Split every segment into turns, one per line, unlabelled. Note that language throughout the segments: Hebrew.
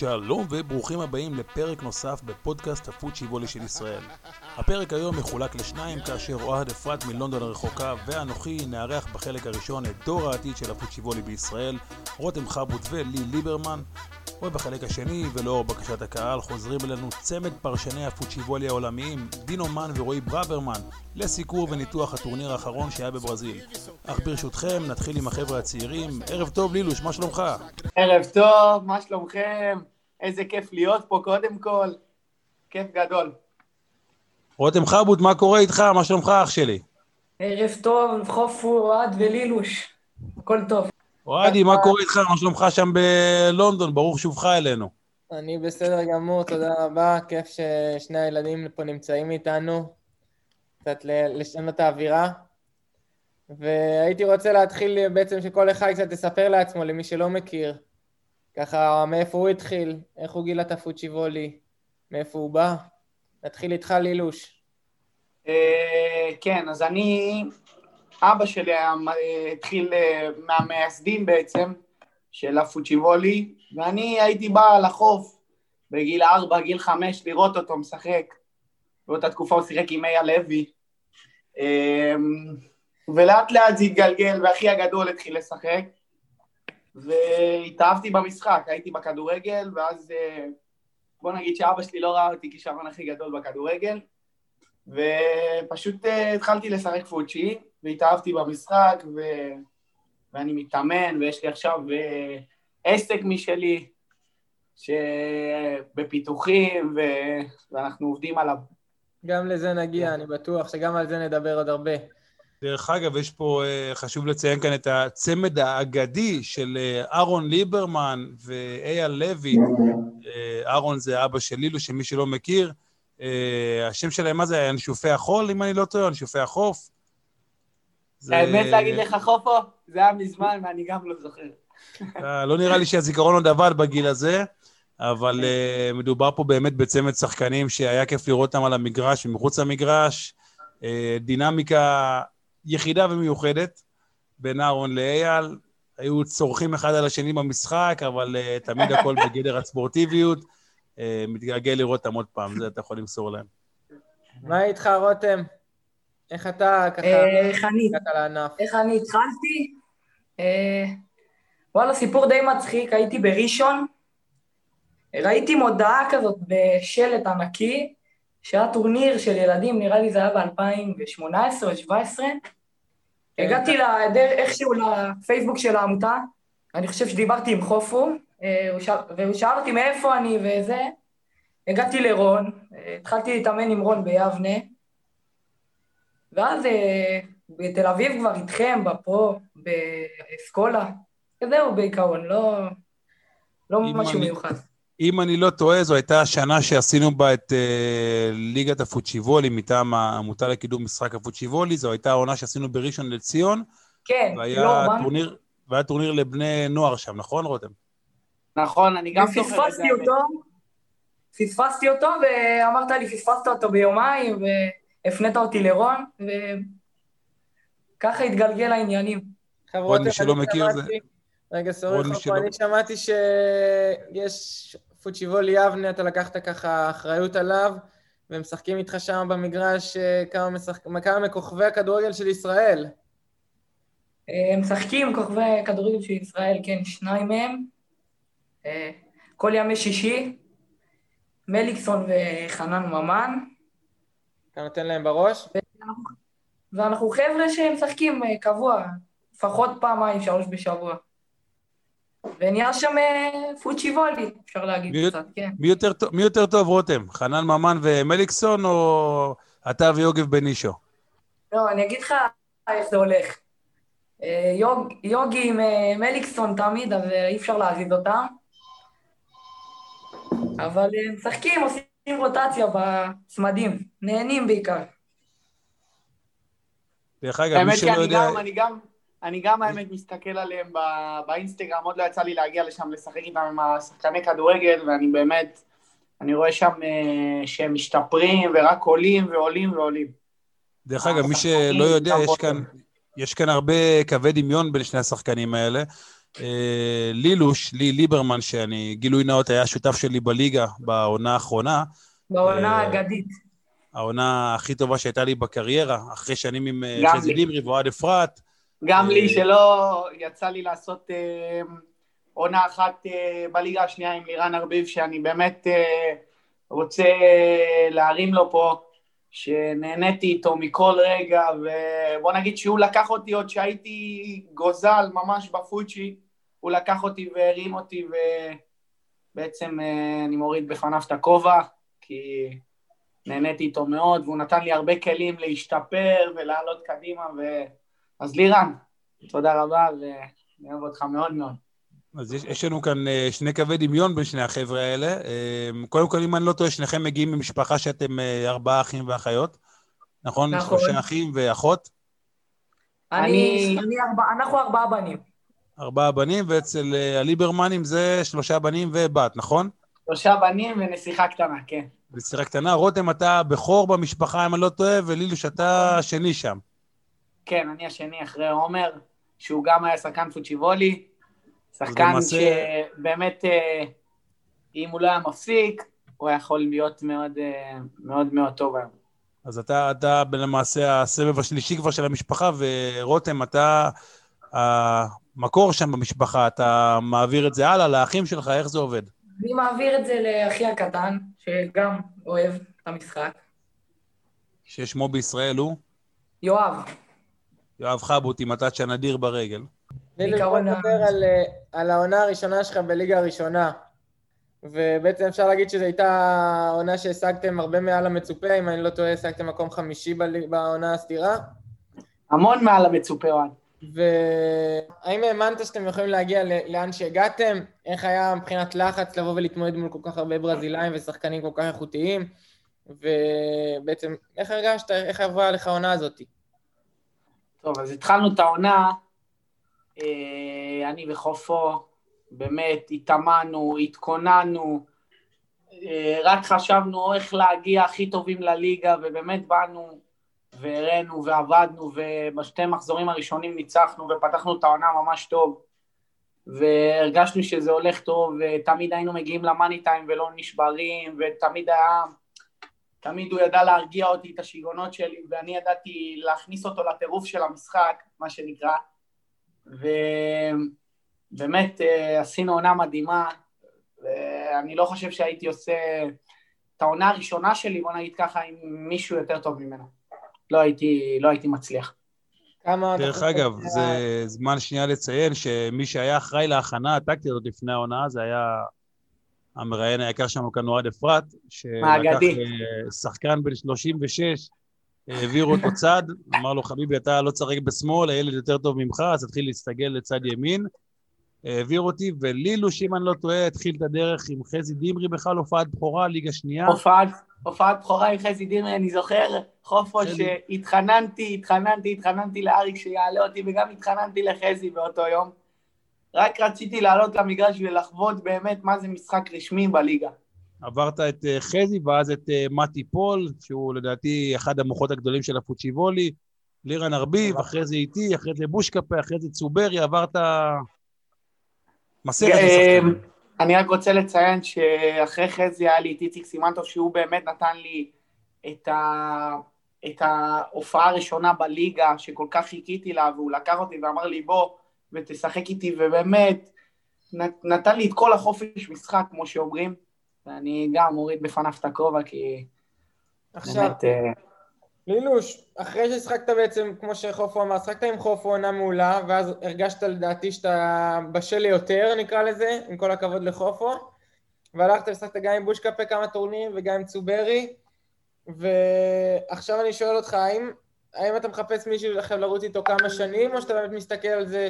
שלום וברוכים הבאים לפרק נוסף בפודקאסט הפוצ'י וולי של ישראל. הפרק היום מחולק לשניים, כאשר אוהד אפרת מלונדון הרחוקה ואנוכי נארח בחלק הראשון את דור העתיד של הפוצ'י וולי בישראל, רותם חבוט ולי ליברמן, ובחלק השני ולאור בקשת הקהל חוזרים אלינו צמד פרשני הפוצ'י וולי העולמיים דינו מן ורועי ברוורמן לסיקור וניתוח הטורניר האחרון שהיה בברזיל. אך ברשותכם נתחיל עם החבר'ה הצעירים. ערב טוב לילוש, מה שלומך?
ערב טוב, מה שלומכם? איזה כיף להיות פה קודם כל, כיף גדול.
רותם חבוט, מה קורה איתך? מה שלומך אח שלי?
ערב טוב, חופו, אוהד ולילוש, הכל טוב.
אוהדי, מה קורה איתך? מה שלומך שם בלונדון? ברוך שובך אלינו.
אני בסדר גמור, תודה רבה, כיף ששני הילדים פה נמצאים איתנו, קצת לשנות האווירה, והייתי רוצה להתחיל בעצם שכל אחד קצת תספר לעצמו, למי שלא מכיר, ככה מאיפה הוא התחיל, איך הוא גילה את הפוצ'י וולי, מאיפה הוא בא. נתחיל איתך לילוש.
כן, אז אבא שלי התחיל מהמייסדים בעצם של הפוצ'י וולי, ואני הייתי בא לחוף בגיל 4, גיל 5 לראות אותו משחק. באותה תקופה הוא שיחק עם אייל לוי, ולאט לאט זה התגלגל, ואחי הגדול התחיל לשחק, והתאהבתי במשחק, הייתי בכדורגל, ואז בוא נגיד שאבא שלי לא ראה אותי כשרון הכי גדול בכדורגל, ופשוט התחלתי לשחק פוצ'י, והתאהבתי במשחק, ואני מתאמן, ויש לי עכשיו עסק משלי, שבפיתוחים, ואנחנו עובדים עליו.
גם לזה נגיע, אני בטוח שגם על זה נדבר עוד הרבה.
דרך אגב, יש פה, חשוב לציין כאן את הצמד האגדי של אהרון ליברמן ואייל לוי. אהרון זה אבא של לילו, שמי שלא מכיר. השם שלהם, מה זה היה? אנשופי החול, אם אני לא טועה, אנשופי החוף.
האמת להגיד לך חופו, זה היה מזמן ואני גם לא זוכר.
לא נראה לי שהזיכרון עוד עבד בגיל הזה, אבל מדובר פה באמת בצמד שחקנים שהיה כיף לראות אותם על המגרש ומחוץ למגרש. דינמיקה יחידה ומיוחדת בין אהרון לאייל, היו צורכים אחד על השני במשחק, אבל תמיד הכל בגדר הספורטיביות. מתגעגע לראות אותם עוד פעם, זה אתה יכול למסור להם.
מה איתך רותם? איך אתה ככה הגעת לענף?
איך אני התחלתי? וואלה, סיפור די מצחיק, הייתי בראשון, ראיתי מודעה כזאת בשלט ענקי, שהיה טורניר של ילדים, נראה לי זה היה ב-2018 או 2017, הגעתי איכשהו לפייסבוק של העמותה, אני חושב שדיברתי עם חופו, והוא שאל אותי מאיפה אני וזה, הגעתי לרון, התחלתי להתאמן עם רון ביבנה, ואז בתל אביב כבר איתכם, בפרו, באסכולה, כזהו בעיקרון, לא משהו מיוחד.
אם אני לא טועה, זו הייתה השנה שעשינו בה את ליגת הפוצ'י וולי, מטעם העמותה לקידום משחק הפוצ'י וולי, זו הייתה העונה שעשינו בראשון לציון.
כן,
והיה טורניר לבני נוער שם, נכון רותם?
נכון, אני גם זוכר את זה.
פספסתי אותו, ואמרת לי, פספסת אותו ביומיים, והפנית אותי לרון, וככה התגלגל העניינים.
עוד מי שלא מכיר זה...
רגע, סורי חופו, אני שמעתי שיש פוצ'י וולי יבנה, אתה לקחת ככה אחריות עליו, ומשחקים איתך שם במגרש כמה מכוכבי הכדורגל של ישראל.
משחקים כוכבי כדורגל של ישראל, כן, 2 מהם. כל ימי שישי, מליקסון וחנן ממן.
אתה נותן להם בראש?
ואנחנו חבר'ה שהם משחקים קבוע, לפחות 2-3 בשבוע. ונהיה שם פוצ'י וולי, אפשר להגיד קצת, כן.
מי יותר טוב, רותם? חנן ממן ומליקסון, או אתה ויוגב בנישו?
לא, אני אגיד לך איך זה הולך. יוגי עם מליקסון תמיד, אז אי אפשר להזיז אותם. אבל משחקים, עושים רוטציה בצמדים, נהנים בעיקר.
דרך אגב, מי שלא יודע...
אני גם האמת מסתכל עליהם באינסטגרם, עוד לא יצא לי להגיע לשם לשחק איתם עם השחקני כדורגל, ואני באמת, אני רואה שם שהם משתפרים ורק עולים ועולים ועולים.
דרך אגב, מי שלא יודע, יש כאן הרבה קווי דמיון בין שני השחקנים האלה. לי ליברמן, שאני גילוי נאות היה שותף שלי בליגה בעונה האחרונה.
בעונה האגדית.
העונה הכי טובה שהייתה לי בקריירה, אחרי שנים עם חזי דימרי ואוהד אפרת.
גם לי שלא יצא לי לעשות עונה אחת בליגה השנייה עם לירן ארביב, שאני באמת רוצה להרים לו פה, שנהניתי איתו מכל רגע, ובוא נגיד שהוא לקח אותי עוד שהייתי גוזל ממש בפוצ'י, הוא לקח אותי והרים אותי, ובעצם אני מוריד בפניו את הכובע, כי נהניתי איתו מאוד, והוא נתן לי הרבה כלים להשתפר ולעלות קדימה, אז לירן, תודה רבה, ואני אוהב אותך מאוד מאוד.
אז יש לנו כאן שני קווי דמיון בין שני החבר'ה האלה. קודם כל, אם אני לא טועה, שניכם מגיעים ממשפחה שאתם 4 אחים ואחיות, נכון? 3 אחים ואחות?
אנחנו 4 בנים.
4 בנים, ואצל הליברמנים זה 3 בנים ובת, נכון?
3 בנים ונסיכה קטנה, כן.
נסיכה קטנה. רותם, אתה בכור במשפחה, אם אני לא טועה, ולילוש, אתה שני שם.
כן, אני השני אחרי עומר, שהוא גם היה שחקן פוצ'יבולי, שחקן שבאמת, אם הוא לא היה מפסיק, הוא היה יכול להיות מאוד מאוד מאוד טוב היום.
אז אתה למעשה הסבב השלישי כבר של המשפחה, ורותם, אתה המקור שם במשפחה, אתה מעביר את זה הלאה לאחים שלך, איך זה עובד?
אני מעביר את זה לאחי הקטן, שגם אוהב את המשחק.
ששמו בישראל הוא? יואב חבוט עם הטאצ' הנדיר ברגל.
בוא נדבר על העונה הראשונה שלך בליגה הראשונה, ובעצם אפשר להגיד שזו הייתה עונה שהשגתם הרבה מעל המצופה, אם אני לא טועה, השגתם מקום 5 בעונה הסדירה.
המון מעל המצופה.
והאם האמנת שאתם יכולים להגיע לאן שהגעתם? איך היה מבחינת לחץ לבוא ולהתמודד מול כל כך הרבה ברזילאים ושחקנים כל כך איכותיים? ובעצם איך הרגשת, איך עברה עליך העונה הזאת?
טוב, אז התחלנו את העונה, אני וחופו, באמת התאמנו, התכוננו, רק חשבנו איך להגיע הכי טובים לליגה, ובאמת באנו והראינו ועבדנו, ובשתי מחזורים הראשונים ניצחנו, ופתחנו את העונה ממש טוב, והרגשנו שזה הולך טוב, ותמיד היינו מגיעים למאני טיים ולא נשברים, תמיד הוא ידע להרגיע אותי את השיגונות שלי, ואני ידעתי להכניס אותו לטירוף של המשחק, מה שנקרא, ובאמת עשינו עונה מדהימה, ואני לא חושב שהייתי עושה את העונה הראשונה שלי, בוא נגיד ככה, עם מישהו יותר טוב ממנו. לא הייתי מצליח.
דרך אגב, זה זמן שנייה לציין שמי שהיה אחראי להכנה הטקטית עוד לפני העונה, זה היה המראיין היקר שלנו כאן אוהד אפרת, שלקח שחקן בן 36, העביר אותו צד, אמר לו, חביבי, אתה לא צחק בשמאל, הילד יותר טוב ממך, אז התחיל להסתגל לצד ימין, העביר אותי, ולילוש, אם אני לא טועה, התחיל את הדרך עם חזי דימרי בכלל, הופעת בכורה, ליגה שנייה.
הופעת בכורה עם חזי דימרי, אני זוכר, חופו שהתחננתי לאריק שיעלה אותי, וגם התחננתי לחזי באותו יום. רק רציתי לעלות למגרש ולחוות באמת מה זה משחק רשמי בליגה.
עברת את חזי ואז את מתי פול, שהוא לדעתי אחד המוחות הגדולים של הפוצ'יבולי, לירן ארביב, אחרי זה איתי, אחרי זה בושקפה, אחרי זה צוברי, עברת מסכת לשחקנים.
אני רק רוצה לציין שאחרי חזי היה לי את איציק סימנטוב, שהוא באמת נתן לי את ההופעה הראשונה בליגה, שכל כך חיכיתי לה, והוא לקח אותי ואמר לי בוא, ותשחק איתי, ובאמת נתן לי את כל החופש משחק, כמו שאומרים, ואני גם מוריד בפניו את הכובע, כי
עכשיו, באמת... לילוש, אחרי ששחקת בעצם, כמו שחופו אמר, שחקת עם חופו עונה מעולה, ואז הרגשת לדעתי שאתה בשל יותר, נקרא לזה, עם כל הכבוד לחופו, והלכת ושחקת גם עם בושקפה כמה טורנירים, וגם עם צוברי, ועכשיו אני שואל אותך, האם אתה מחפש מישהו עכשיו לרוץ איתו כמה שנים, או שאתה באמת מסתכל על זה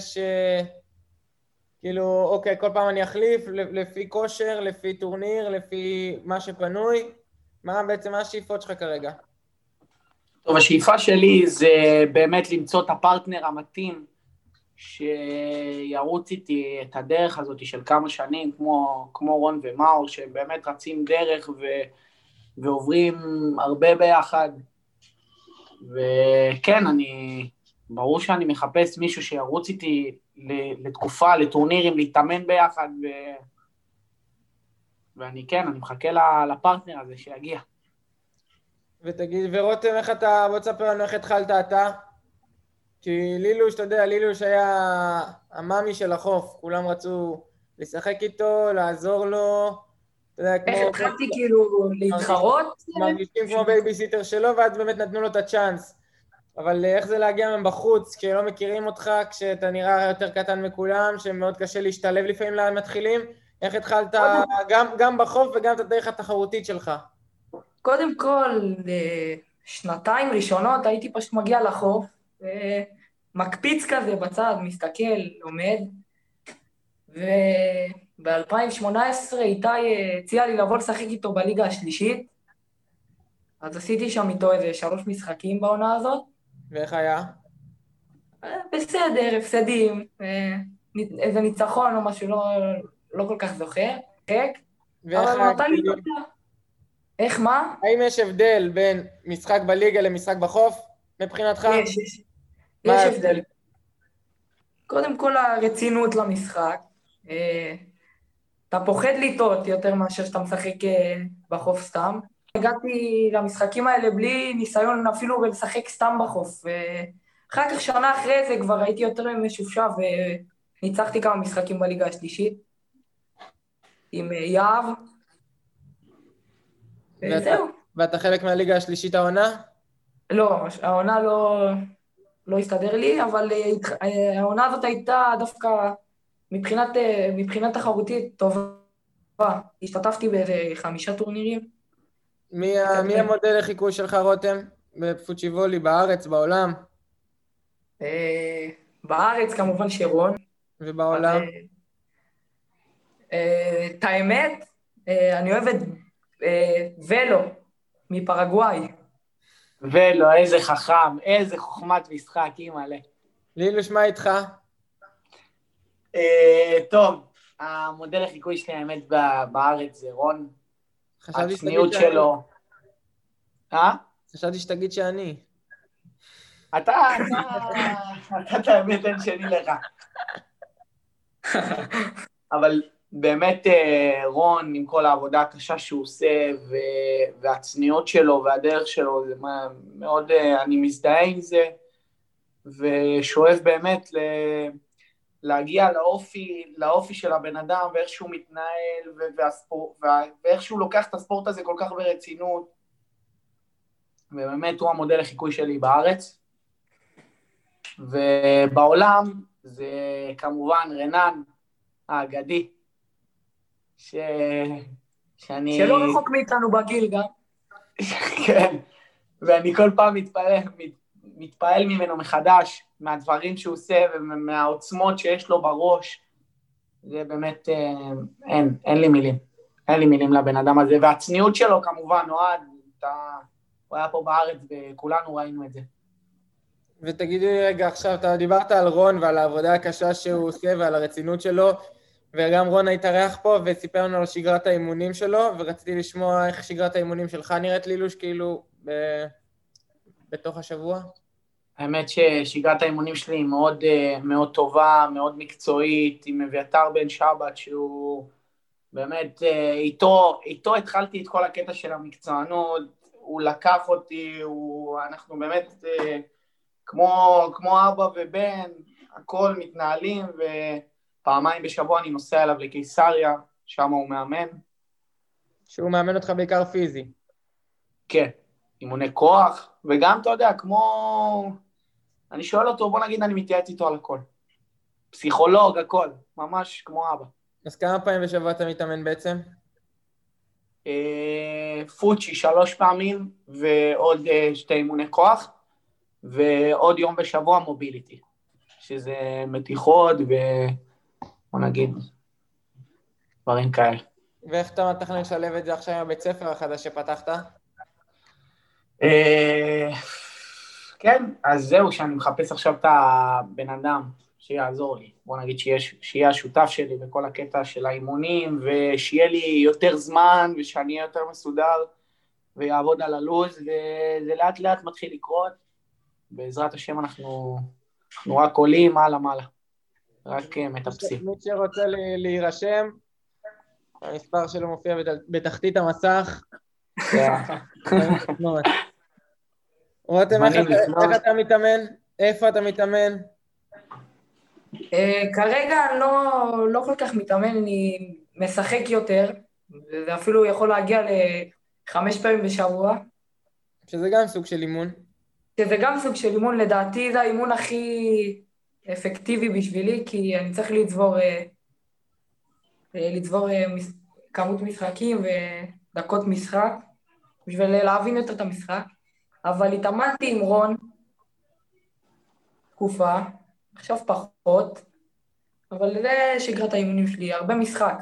כאילו, אוקיי, כל פעם אני אחליף, לפי כושר, לפי טורניר, לפי מה שפנוי, מה בעצם השאיפות שלך כרגע?
טוב, השאיפה שלי זה באמת למצוא את הפרטנר המתאים, שירוץ איתי את הדרך הזאת של כמה שנים, כמו רון ומאור, שבאמת רצים דרך ועוברים הרבה ביחד, וכן, ברור שאני מחפש מישהו שירוץ איתי לתקופה, לטורנירים, להתאמן ביחד, ואני מחכה לפרטנר הזה שיגיע.
ותגיד, ורותם, איך אתה, בוא תספר לנו איך התחלת אתה? כי לילוש, אתה יודע, לילוש היה המאמי של החוף, כולם רצו לשחק איתו, לעזור לו, אתה יודע, כמו...
איך התחלתי כאילו להתחרות?
מרגישים כמו בייביסיטר שלו, ואז באמת נתנו לו את הצ'אנס. אבל איך זה להגיע מבחוץ, כשלא מכירים אותך, כשאתה נראה יותר קטן מכולם, שמאוד קשה להשתלב לפעמים למתחילים, איך התחלת גם בחוף וגם את הדרך התחרותית שלך?
קודם כל, שנתיים ראשונות הייתי פשוט מגיע לחוף, מקפיץ כזה בצד, מסתכל, לומד, וב-2018 איתי הציע לי לבוא לשחק איתו בליגה השלישית, אז עשיתי שם איתו איזה 3 משחקים בעונה הזאת.
ואיך היה?
בסדר, הפסדים, איזה ניצחון או משהו, לא כל כך זוכר, אבל נתן לי תודה. איך מה?
האם יש הבדל בין משחק בליגה למשחק בחוף מבחינתך?
יש הבדל. קודם כל הרצינות למשחק, אתה פוחד לטעות יותר מאשר שאתה משחק בחוף סתם. הגעתי למשחקים האלה בלי ניסיון אפילו לשחק סתם בחוף, אחר כך שנה אחרי זה כבר הייתי יותר משופשף וניצחתי כמה משחקים בליגה השלישית עם יהב, וזהו.
ואתה חלק מהליגה השלישית העונה?
לא, העונה לא הסתדר לי, אבל העונה הזאת הייתה דווקא מבחינת תחרותית טובה. השתתפתי באיזה 5 טורנירים.
מי המודל לחיקוי שלך, רותם? בפוצ'יבולי, בארץ, בעולם?
בארץ כמובן שרון.
ובעולם?
את האמת, אני אוהב את ולו מפרגוואי.
ולו, איזה חכם, איזה חוכמת משחק, אימא'לה.
לילוש, מה איתך?
טוב, המודל לחיקוי שלי האמת בארץ זה רון. הצניעות שלו.
חשבתי שתגיד שאני.
אתה את האמת אין שני לך. אבל באמת רון, עם כל העבודה הקשה שהוא עושה, והצניעות שלו והדרך שלו, זה מאוד, אני מזדהה עם זה, ושואף באמת להגיע לאופי של הבן אדם, ואיך שהוא מתנהל, ואיך שהוא לוקח את הספורט הזה כל כך ברצינות, ובאמת הוא המודל לחיקוי שלי בארץ. ובעולם זה כמובן רנן האגדי, שאני...
שלא רחוק מאיתנו בגיל גם.
כן, ואני כל פעם מתפעל ממנו מחדש, מהדברים שהוא עושה ומהעוצמות שיש לו בראש. זה באמת, אין לי מילים. אין לי מילים לבן אדם הזה, והצניעות שלו כמובן, אוהד, הוא היה פה בארץ וכולנו ראינו את זה.
ותגידי לי רגע, עכשיו אתה דיברת על רון ועל העבודה הקשה שהוא עושה ועל הרצינות שלו, וגם רון התארח פה וסיפר לנו על שגרת האימונים שלו, ורציתי לשמוע איך שגרת האימונים שלך נראית לילוש כאילו בתוך השבוע.
האמת ששגרת האימונים שלי היא מאוד, מאוד טובה, מאוד מקצועית, עם אביתר בן שבת שהוא באמת, איתו התחלתי את כל הקטע של המקצוענות, הוא לקח אותי, אנחנו באמת כמו אבא ובן, הכל מתנהלים, ופעמיים בשבוע אני נוסע אליו לקיסריה, שם הוא מאמן.
שהוא מאמן אותך בעיקר פיזי.
כן, אימוני כוח, וגם אתה יודע, אני שואל אותו, בוא נגיד אני מתייעץ איתו על הכל. פסיכולוג, הכל, ממש כמו אבא.
אז כמה פעמים בשבוע אתה מתאמן בעצם?
פוצ'י 3 פעמים, ועוד 2 אימוני כוח, ועוד יום בשבוע מוביליטי, שזה מתיחות בוא נגיד דברים כאלה.
ואיך אתה מתכנן לשלב את זה עכשיו עם הבית ספר החדש שפתחת?
כן, אז זהו, שאני מחפש עכשיו את הבן אדם שיעזור לי, בוא נגיד שיהיה השותף שלי בכל הקטע של האימונים, ושיהיה לי יותר זמן, ושאני אהיה יותר מסודר, ויעבוד על הלוז, וזה לאט לאט מתחיל לקרות, בעזרת השם אנחנו רק עולים מעלה. רק מטפסים.
מי שרוצה להירשם, המספר שלו מופיע בתחתית המסך. רותם, איך אתה מתאמן? איפה אתה מתאמן?
כרגע אני לא כל כך מתאמן, אני משחק יותר, וזה אפילו יכול להגיע ל5 פעמים בשבוע.
שזה גם סוג של אימון.
שזה גם סוג של אימון, לדעתי זה האימון הכי אפקטיבי בשבילי, כי אני צריך לצבור כמות משחקים ודקות משחק, בשביל להבין יותר את המשחק. אבל התאמנתי עם רון תקופה, עכשיו פחות, אבל זה שגרת האימונים שלי, הרבה משחק.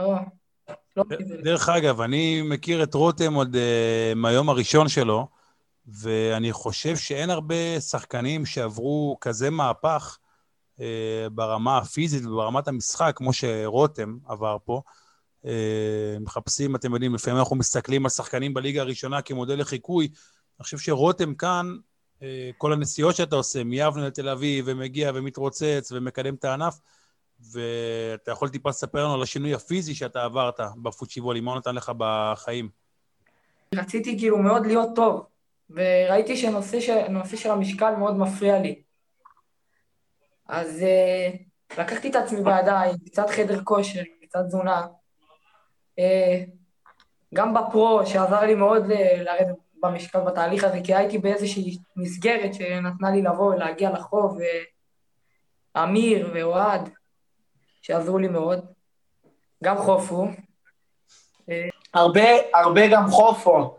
דרך אגב, אני מכיר את רותם עוד מהיום הראשון שלו, ואני חושב שאין הרבה שחקנים שעברו כזה מהפך ברמה הפיזית וברמת המשחק, כמו שרותם עבר פה. מחפשים, אתם יודעים, לפעמים אנחנו מסתכלים על שחקנים בליגה הראשונה כמודל לחיקוי. אני חושב שרותם כאן, כל הנסיעות שאתה עושה, מיבנה לתל אביב, ומגיע ומתרוצץ ומקדם את הענף, ואתה יכול טיפה לספר לנו על השינוי הפיזי שאתה עברת בפוטשיבול, מה נתן לך בחיים?
רציתי כאילו מאוד להיות טוב, וראיתי שנושא של המשקל מאוד מפריע לי. אז לקחתי את עצמי בידיים, קצת חדר כושר, קצת תזונה. גם בפרו, שעזר לי מאוד לרדת במשקל בתהליך הזה, כי הייתי באיזושהי מסגרת שנתנה לי לבוא ולהגיע לחוב, אמיר ואוהד, שעזרו לי מאוד. גם חופו.
הרבה גם חופו,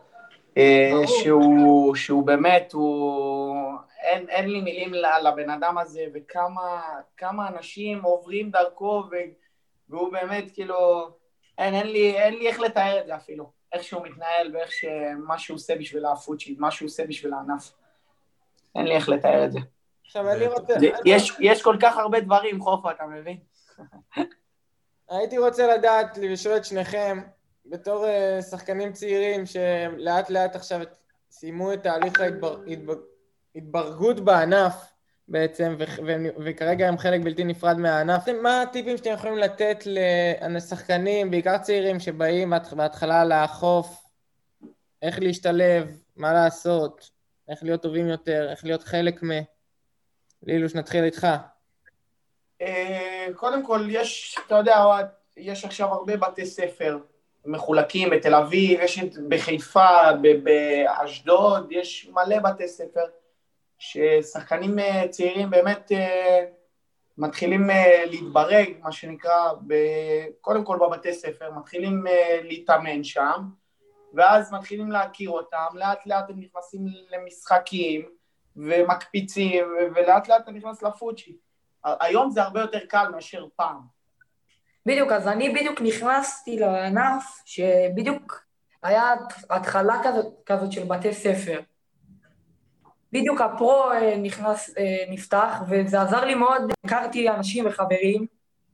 שהוא באמת, אין לי מילים לבן אדם הזה, וכמה אנשים עוברים דרכו, והוא באמת כאילו, אין לי איך לתאר את זה אפילו, איך שהוא מתנהל ואיך מה שהוא עושה בשביל הפוטשי, מה שהוא עושה בשביל הענף. אין לי איך לתאר את זה.
עכשיו אני רוצה...
יש כל כך הרבה דברים, חופו, אתה מבין?
הייתי רוצה לדעת, לשאול את שניכם, בתור שחקנים צעירים שלאט לאט עכשיו סיימו את תהליך ההתברגות בענף בעצם, וכרגע הם חלק בלתי נפרד מהענף. מה הטיפים שאתם יכולים לתת לשחקנים, בעיקר צעירים שבאים בהתחלה לאכוף, איך להשתלב, מה לעשות, איך להיות טובים יותר, איך להיות חלק לילוש, נתחיל איתך.
קודם כל, אתה יודע, יש עכשיו הרבה בתי ספר מחולקים בתל אביב, יש בחיפה, באשדוד, יש מלא בתי ספר ששחקנים צעירים באמת מתחילים להתברג, מה שנקרא, קודם כל בבתי ספר, מתחילים להתאמן שם, ואז מתחילים להכיר אותם, לאט לאט הם נכנסים למשחקים ומקפיצים, ולאט לאט הם נכנס לפוטשי. היום זה הרבה יותר קל מאשר פעם.
בדיוק, אז אני בדיוק נכנסתי לענף שבדיוק היה התחלה כזאת של בתי ספר. בדיוק הפרו נפתח, וזה עזר לי מאוד, הכרתי אנשים וחברים,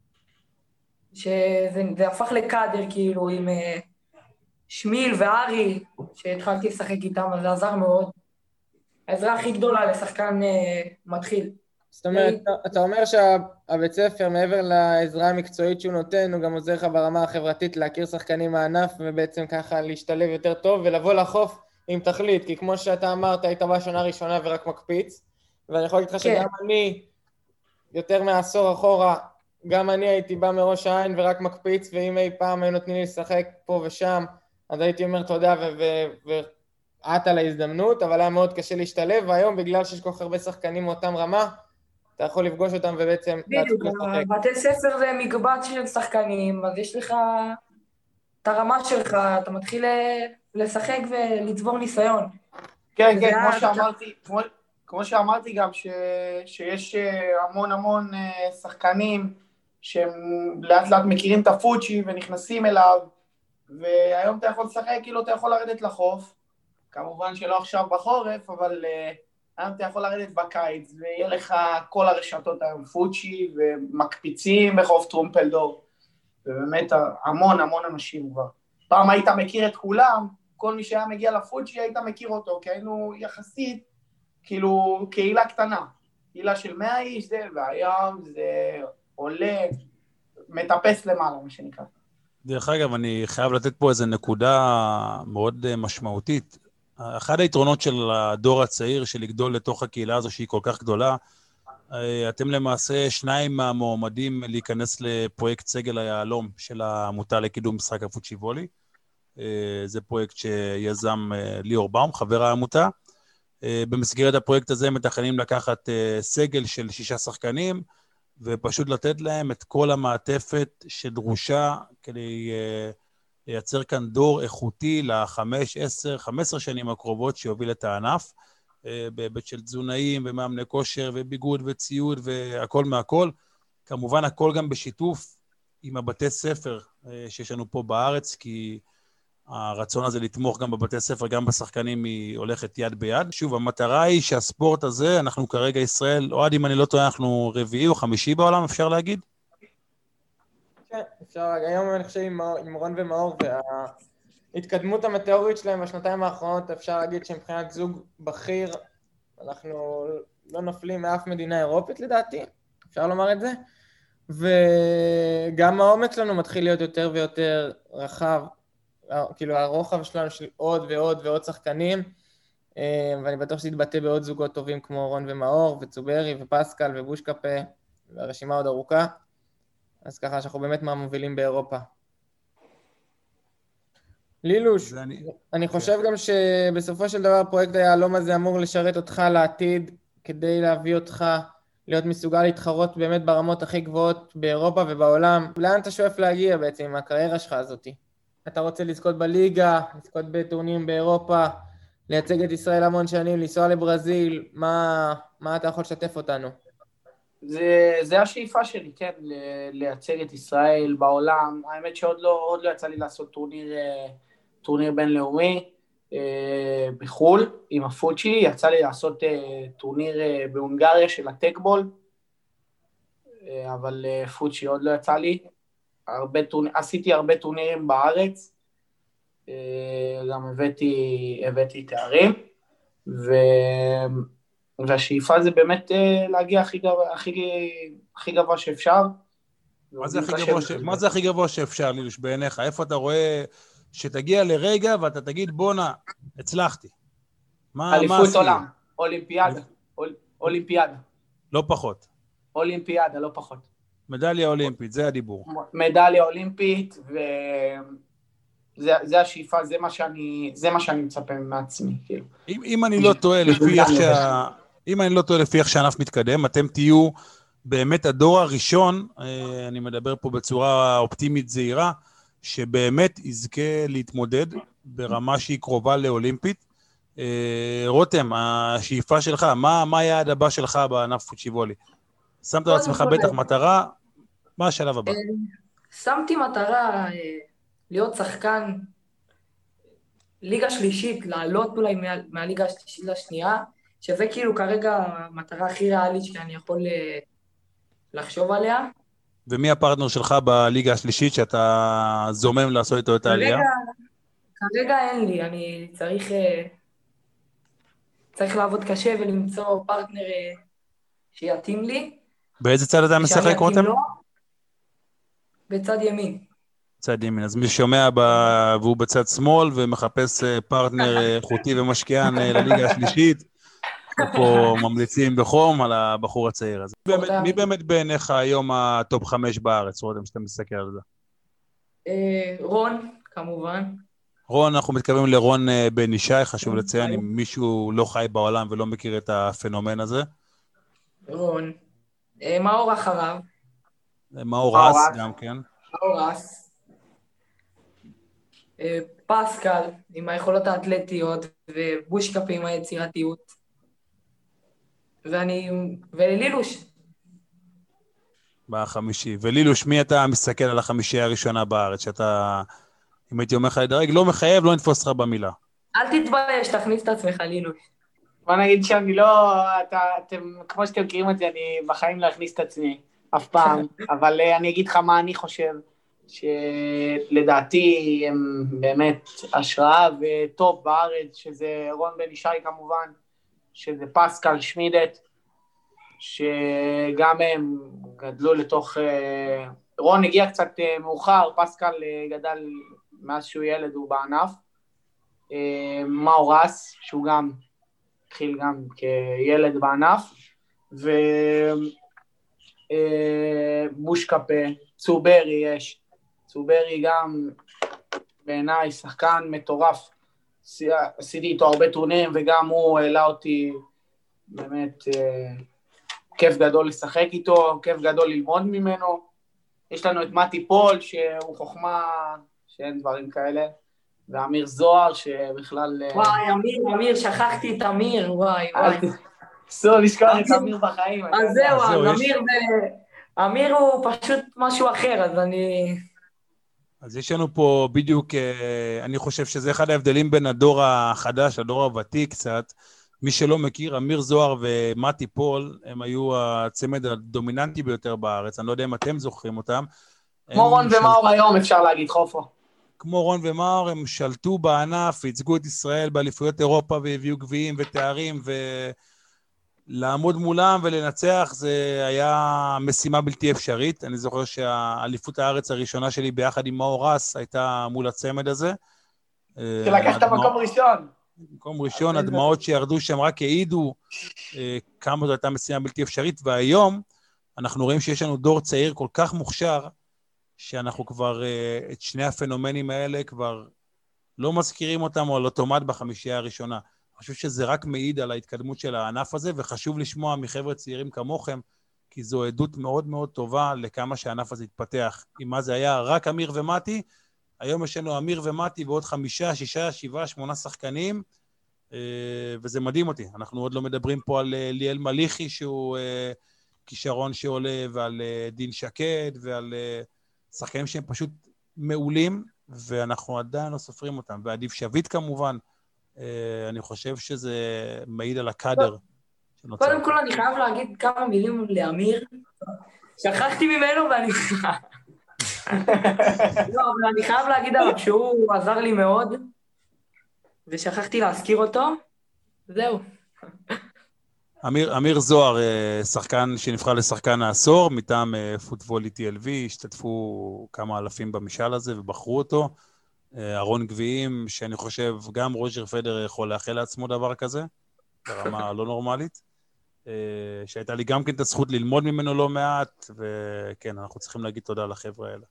שזה הפך לקאדר כאילו עם שמיל וארי, שהתחלתי לשחק איתם, אז זה עזר מאוד. העזרה הכי גדולה לשחקן מתחיל.
זאת אומרת, אתה אומר שהבית ספר, מעבר לעזרה המקצועית שהוא נותן, הוא גם עוזר לך ברמה החברתית להכיר שחקנים מהענף, ובעצם ככה להשתלב יותר טוב, ולבוא לחוף עם תכלית, כי כמו שאתה אמרת, היית בשנה ראשונה ורק מקפיץ, ואני יכול להגיד לך שגם אני, יותר מעשור אחורה, גם אני הייתי בא מראש העין ורק מקפיץ, ואם אי פעם היו נותנים לי לשחק פה ושם, אז הייתי אומר תודה ועט על ההזדמנות, אבל היה מאוד קשה להשתלב, והיום בגלל שיש כל כך הרבה שחקנים מאותם רמה, אתה יכול לפגוש אותם ובעצם...
בדיוק, בתי ספר זה מקבץ של שחקנים, אז יש לך את הרמה שלך, אתה מתחיל לשחק ולצבור ניסיון.
כן, כמו שאמרתי גם, שיש המון שחקנים שהם לאט לאט מכירים את הפוטשי ונכנסים אליו, והיום אתה יכול לשחק, כאילו אתה יכול לרדת לחוף, כמובן שלא עכשיו בחורף, אבל היום אתה יכול לרדת בקיץ, ויהיה לך כל הרשתות היום פוטשי, ומקפיצים בחוף טרומפלדור, ובאמת המון אנשים כבר. פעם היית מכיר את כולם, כל מי שהיה מגיע לפוטשי היית מכיר אותו, כי היינו יחסית, כאילו, קהילה קטנה, קהילה של 100 איש, והיום זה עולה, מטפס למעלה, מה שנקרא.
דרך אגב, אני חייב לתת פה איזו נקודה מאוד משמעותית. אחד היתרונות של הדור הצעיר, של לגדול לתוך הקהילה הזו שהיא כל כך גדולה, אתם למעשה שניים מהמועמדים להיכנס לפרויקט סגל היהלום של העמותה לקידום משחק הפוצ'י וולי. זה פרויקט שיזם ליאור באום, חבר העמותה. במסגרת הפרויקט הזה מתכננים לקחת סגל של 6 שחקנים, ופשוט לתת להם את כל המעטפת שדרושה כדי לייצר כאן דור איכותי ל5, 10, 15 שנים הקרובות שיוביל את הענף, בהיבט של תזונאים ומאמני כושר וביגוד וציוד והכל מהכל. כמובן הכל גם בשיתוף עם הבתי ספר שיש לנו פה בארץ, כי הרצון הזה לתמוך גם בבתי ספר, גם בשחקנים, היא הולכת יד ביד. שוב, המטרה היא שהספורט הזה, אנחנו כרגע ישראל, או עד אם אני לא טועה, אנחנו 4 או 5 בעולם, אפשר להגיד?
כן, אפשר, היום אני חושב עם רון ומאור, וההתקדמות המטאורית שלהם בשנתיים האחרונות, אפשר להגיד שמבחינת זוג בכיר, אנחנו לא נופלים מאף מדינה אירופית לדעתי, אפשר לומר את זה, וגם האומץ שלנו מתחיל להיות יותר ויותר רחב, כאילו הרוחב שלנו של עוד ועוד ועוד שחקנים, ואני בטוח שתתבטא בעוד זוגות טובים כמו רון ומאור וצוברי ופסקל ובושקפה, והרשימה עוד ארוכה, אז ככה שאנחנו באמת מהמובילים באירופה. לילוש, אני חושב גם שבסופו של דבר פרויקט היהלום הזה אמור לשרת אותך לעתיד, כדי להביא אותך להיות מסוגל להתחרות באמת ברמות הכי גבוהות באירופה ובעולם. לאן אתה שואף להגיע בעצם עם הקריירה שלך הזאת? אתה רוצה לזכות בליגה, לזכות בטורנירים באירופה, לייצג את ישראל המון שנים, לנסוע לברזיל, מה אתה יכול לשתף אותנו?
זה השאיפה שלי, כן, לייצג את ישראל בעולם. האמת שעוד לא יצא לי לעשות טורניר בינלאומי בחול עם הפוצ'י, יצא לי לעשות טורניר בהונגריה של הטקבול, אבל פוצ'י עוד לא יצא לי. עשיתי הרבה טורנירים בארץ, גם הבאתי תארים, והשאיפה זה באמת להגיע הכי גבוה שאפשר.
מה זה הכי גבוה שאפשר, לילוש, בעיניך? איפה אתה רואה שתגיע לרגע ואתה תגיד, בונה, הצלחתי?
אליפות עולם, אולימפיאדה.
לא פחות.
אולימפיאדה, לא פחות.
מדליה אולימפית, זה הדיבור.
מדליה אולימפית, וזה השאיפה, זה מה שאני מצפה מעצמי, כאילו.
אם אני לא טועה לפי איך שהענף מתקדם, אתם תהיו באמת הדור הראשון, אני מדבר פה בצורה אופטימית זהירה, שבאמת יזכה להתמודד ברמה שהיא קרובה לאולימפית. רותם, השאיפה שלך, מה היעד הבא שלך בענף פוצ'י וולי? שמת לעצמך בטח מטרה, מה השלב הבא?
שמתי מטרה להיות שחקן ליגה שלישית, לעלות אולי מהליגה השלישית לשנייה, שזה כאילו כרגע המטרה הכי ריאלית שאני יכול לחשוב עליה.
ומי הפרטנר שלך בליגה השלישית שאתה זומם לעשות איתו את העלייה?
כרגע אין לי, אני צריך לעבוד קשה ולמצוא פרטנר שיתאים לי.
באיזה צד אתה משחק, רותם?
בצד ימין.
צד ימין, אז מי שומע והוא בצד שמאל ומחפש פרטנר איכותי ומשקיען לליגה השלישית, פה ממליצים בחום על הבחור הצעיר הזה. מי באמת בעיניך היום הטופ 5 בארץ, רותם, שאתה מסתכל על זה?
רון, כמובן.
רון, אנחנו מתכוונים לרון בן ישי, חשוב לציין, אם מישהו לא חי בעולם ולא מכיר את הפנומן הזה.
רון. מאור אחריו.
מאור רס גם כן.
מאור רס. פסקל עם היכולות האתלטיות ובושקפה עם היצירתיות. ולילוש.
בחמישי. ולילוש, מי אתה מסתכל על החמישי הראשונה בארץ, שאתה, אם הייתי אומר לך לדרג, לא מחייב, לא נתפוס לך במילה.
אל תתבייש, תכניס את עצמך, לילוש.
בוא נגיד שאני לא, כמו שאתם מכירים אותי, אני בחיים לא אכניס את עצמי אף פעם, אבל אני אגיד לך מה אני חושב, שלדעתי הם באמת השראה וטוב בארץ, שזה רון בן ישי כמובן, שזה פסקל שמידת, שגם הם גדלו לתוך... רון הגיע קצת מאוחר, פסקל גדל מאז שהוא ילד, הוא בענף. מאור רס, שהוא גם התחיל גם כילד בענף, ובושקפה, צוברי יש, צוברי גם בעיניי שחקן מטורף, עשיתי איתו הרבה טורנירים, וגם הוא העלה אותי, באמת כיף גדול לשחק איתו, כיף גדול ללמוד ממנו. יש לנו את מתי פול, שהוא חוכמה שאין דברים כאלה, ואמיר זוהר, שבכלל...
וואי, אמיר, שכחתי את אמיר, וואי.
אסור לשכוח את אמיר בחיים.
אז זהו, אמיר הוא פשוט משהו אחר, אז אני...
אז יש לנו פה בדיוק, אני חושב שזה אחד ההבדלים בין הדור החדש, הדור הוותיק קצת. מי שלא מכיר, אמיר זוהר ומתי פול, הם היו הצמד הדומיננטי ביותר בארץ, אני לא יודע אם אתם זוכרים אותם.
כמו רון ומאור היום, אפשר להגיד חופו.
כמו רון ומאור, הם שלטו בענף, ייצגו את ישראל באליפויות אירופה, והביאו גביעים ותארים, ולעמוד מולם ולנצח, זה היה משימה בלתי אפשרית. אני זוכר שהאליפות הארץ הראשונה שלי ביחד עם מאור רס, הייתה מול הצמד הזה.
שלקחת מקום ראשון.
מקום ראשון, הדמעות שירדו שם רק העידו כמה זו הייתה משימה בלתי אפשרית, והיום אנחנו רואים שיש לנו דור צעיר כל כך מוכשר, שאנחנו כבר, את שני הפנומנים האלה כבר לא מזכירים אותם על אוטומט בחמישייה הראשונה. אני חושב שזה רק מעיד על ההתקדמות של הענף הזה, וחשוב לשמוע מחבר'ה צעירים כמוכם, כי זו עדות מאוד מאוד טובה לכמה שהענף הזה התפתח. אם מה זה היה רק אמיר ומתי, היום יש לנו אמיר ומתי ועוד 5, 6, 7, 8 שחקנים, וזה מדהים אותי. אנחנו עוד לא מדברים פה על ליאל מליחי, שהוא כישרון שעולה, ועל דין שקד, ועל שחקנים שהם פשוט מעולים, ואנחנו עדיין לא סופרים אותם. ועדיף שביט כמובן, אני חושב שזה מעיד על הקאדר.
קודם כל אני חייב להגיד כמה מילים לאמיר. שכחתי ממנו ואני... לא, אבל אני חייב להגיד עליו שהוא עזר לי מאוד, ושכחתי להזכיר אותו, זהו.
אמיר זוהר, שחקן שנבחר לשחקן העשור, מטעם פוטבול TLV, השתתפו כמה אלפים במשאל הזה ובחרו אותו. ארון גביעים, שאני חושב גם רוג'ר פדר יכול לאחל לעצמו דבר כזה, ברמה לא נורמלית. שהייתה לי גם כן את הזכות ללמוד ממנו לא מעט, וכן, אנחנו צריכים להגיד תודה לחבר'ה האלה.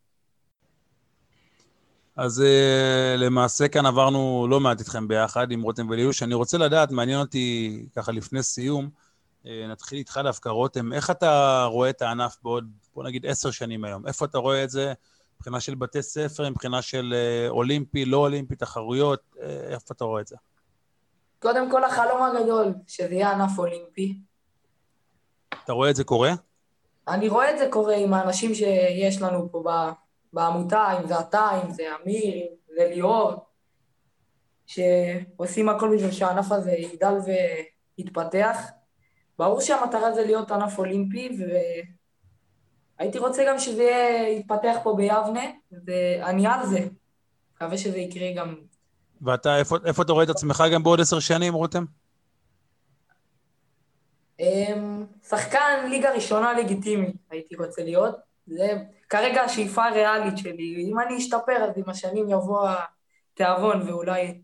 אז למעשה כאן עברנו לא מעט איתכם ביחד עם רותם ולילוש. אני רוצה לדעת, מעניין אותי ככה לפני סיום, נתחיל איתך דווקא רותם, איך אתה רואה את הענף בעוד, בוא נגיד 10 שנים היום? איפה אתה רואה את זה מבחינה של בתי ספר, מבחינה של אולימפי, לא אולימפי, תחרויות, איפה אתה רואה את זה?
קודם כל החלום הגדול, שזה יהיה ענף אולימפי.
אתה רואה את זה קורה?
אני רואה את זה קורה עם האנשים שיש לנו פה בעמותה, אם זה אתה, אם זה אמיר, אם זה ליאור, שעושים הכל בשביל שהענף הזה יגדל ויתפתח. ברור שהמטרה זה להיות ענף אולימפי, והייתי רוצה גם שזה יתפתח פה ביבנה, ואני על זה. מקווה שזה יקרה גם.
ואתה, איפה אתה רואה את עצמך גם בעוד 10 שנים, רותם?
שחקן ליגה ראשונה לגיטימי, הייתי רוצה להיות. זה כרגע השאיפה הריאלית שלי. אם אני אשתפר, אז עם השנים יבוא התיאבון, ואולי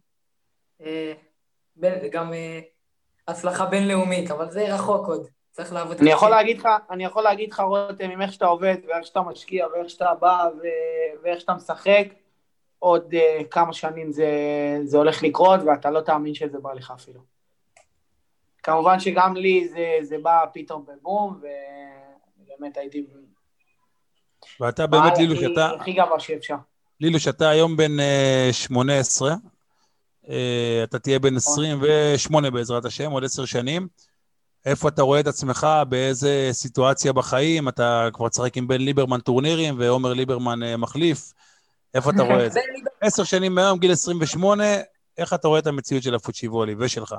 גם הצלחה בינלאומית, אבל זה רחוק עוד. צריך לעבוד.
אני יכול להגיד לך, רותם, עם איך שאתה עובד, ואיך שאתה משקיע, ואיך שאתה בא, ואיך שאתה משחק, עוד כמה שנים זה הולך לקרות, ואתה לא תאמין שזה בא לך אפילו. כמובן שגם לי זה בא פתאום בבום, ובאמת הייתי...
ואתה באמת, לילוש, אתה...
הכי גבוה שאפשר.
לילוש, אתה היום בן 18, אתה תהיה בן 28 בעזרת השם, עוד 10 שנים. איפה אתה רואה את עצמך, באיזה סיטואציה בחיים? אתה כבר צחק עם בן ליברמן טורנירים, ועומר ליברמן מחליף. איפה אתה רואה את זה? 10 שנים מהיום, גיל 28, איך אתה רואה את המציאות של הפוטשיבולי ושלך?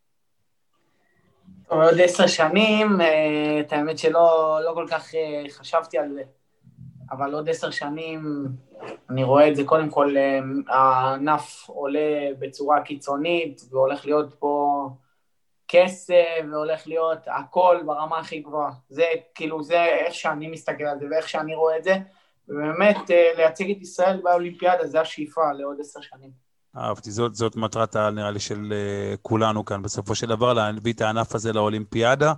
עוד 10 שנים, את האמת שלא כל כך חשבתי על זה, אבל עוד 10 שנים אני רואה את זה, קודם כל הענף עולה בצורה קיצונית, והולך להיות פה כסף, והולך להיות הכל ברמה הכי גבוהה. זה כאילו, זה איך שאני מסתכל על זה, ואיך שאני רואה את זה, ובאמת להציג את ישראל באולימפיאדה, זה השאיפה לעוד 10 שנים.
אהבתי, זאת מטרת העל נראה לי של כולנו כאן, בסופו של דבר, להביא את הענף הזה לאולימפיאדה,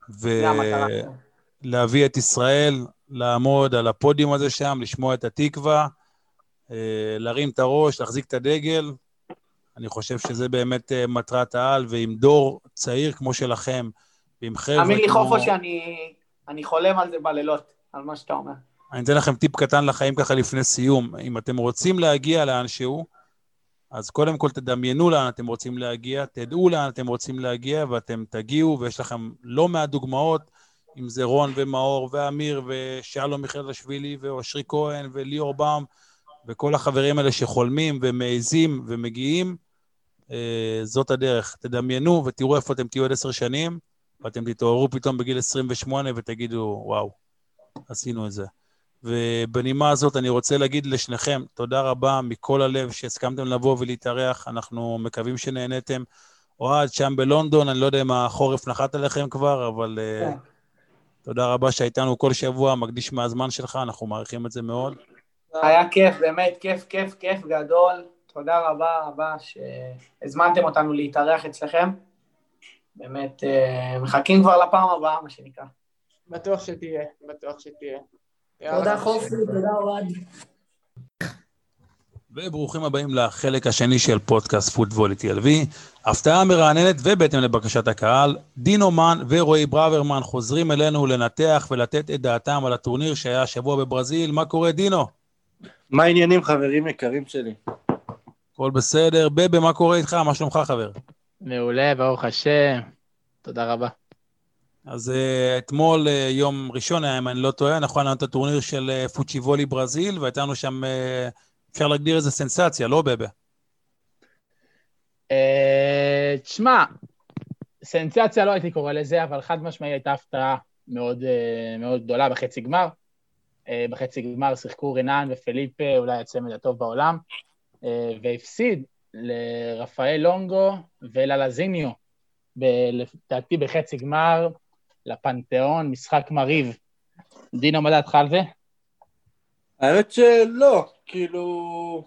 ולהביא את ישראל, לעמוד על הפודיום הזה שם, לשמוע את התקווה, להרים את הראש, להחזיק את הדגל. אני חושב שזה באמת מטרת העל, ועם דור צעיר כמו שלכם, ועם חבר'ה כמו...
תאמין לי חופו שאני חולם על זה בלילות, על מה שאתה אומר.
אני אתן לכם טיפ קטן לחיים ככה לפני סיום. אם אתם רוצים להגיע לאנשהו, אז קודם כל תדמיינו לאן אתם רוצים להגיע, תדעו לאן אתם רוצים להגיע, ואתם תגיעו, ויש לכם לא מעט דוגמאות, אם זה רון ומאור ואמיר ושלום מיכאלשווילי ואושרי כהן וליאור באום, וכל החברים האלה שחולמים ומעזים ומגיעים, זאת הדרך. תדמיינו ותראו איפה אתם תהיו עוד 10 שנים, ואתם תתעוררו פתאום בגיל 28 ותגידו, וואו, עשינו את זה. ובנימה הזאת אני רוצה להגיד לשניכם, תודה רבה מכל הלב שהסכמתם לבוא ולהתארח, אנחנו מקווים שנהנתם. אוהד, שם בלונדון, אני לא יודע אם החורף נחת עליכם כבר, אבל תודה רבה שהייתנו כל שבוע, מקדיש מהזמן שלך, אנחנו מעריכים את זה מאוד.
היה כיף, באמת כיף גדול, תודה רבה שהזמנתם אותנו להתארח אצלכם, באמת מחכים כבר לפעם הבאה, מה שנקרא.
בטוח שתהיה.
תודה חופי, תודה אוהד.
וברוכים הבאים לחלק השני של פודקאסט פוטבול TLV. הפתעה מרעננת ובהתאם לבקשת הקהל, דינו מן ורועי ברוורמן חוזרים אלינו לנתח ולתת את דעתם על הטורניר שהיה השבוע בברזיל. מה קורה, דינו?
מה העניינים, חברים יקרים שלי?
הכל בסדר. בבה, מה קורה איתך? מה שלומך, חבר?
מעולה, ברוך השם. תודה רבה.
אז אתמול, יום ראשון, אם אני לא טועה, נכון, היה את הטורניר של פוצ'יבולי ברזיל, והייתה לנו שם, אפשר להגדיר איזה סנסציה, לא בבה?
תשמע, סנסציה לא הייתי קורא לזה, אבל חד משמעי הייתה הפתעה מאוד, מאוד גדולה בחצי גמר. בחצי גמר שיחקו רנן ופליפה, אולי הצמד הטוב בעולם, והפסיד לרפאל לונגו וללזיניו, לדעתי בחצי גמר, לפנתיאון, משחק מריב. דינו, מה דעתך על זה?
האמת שלא, כאילו...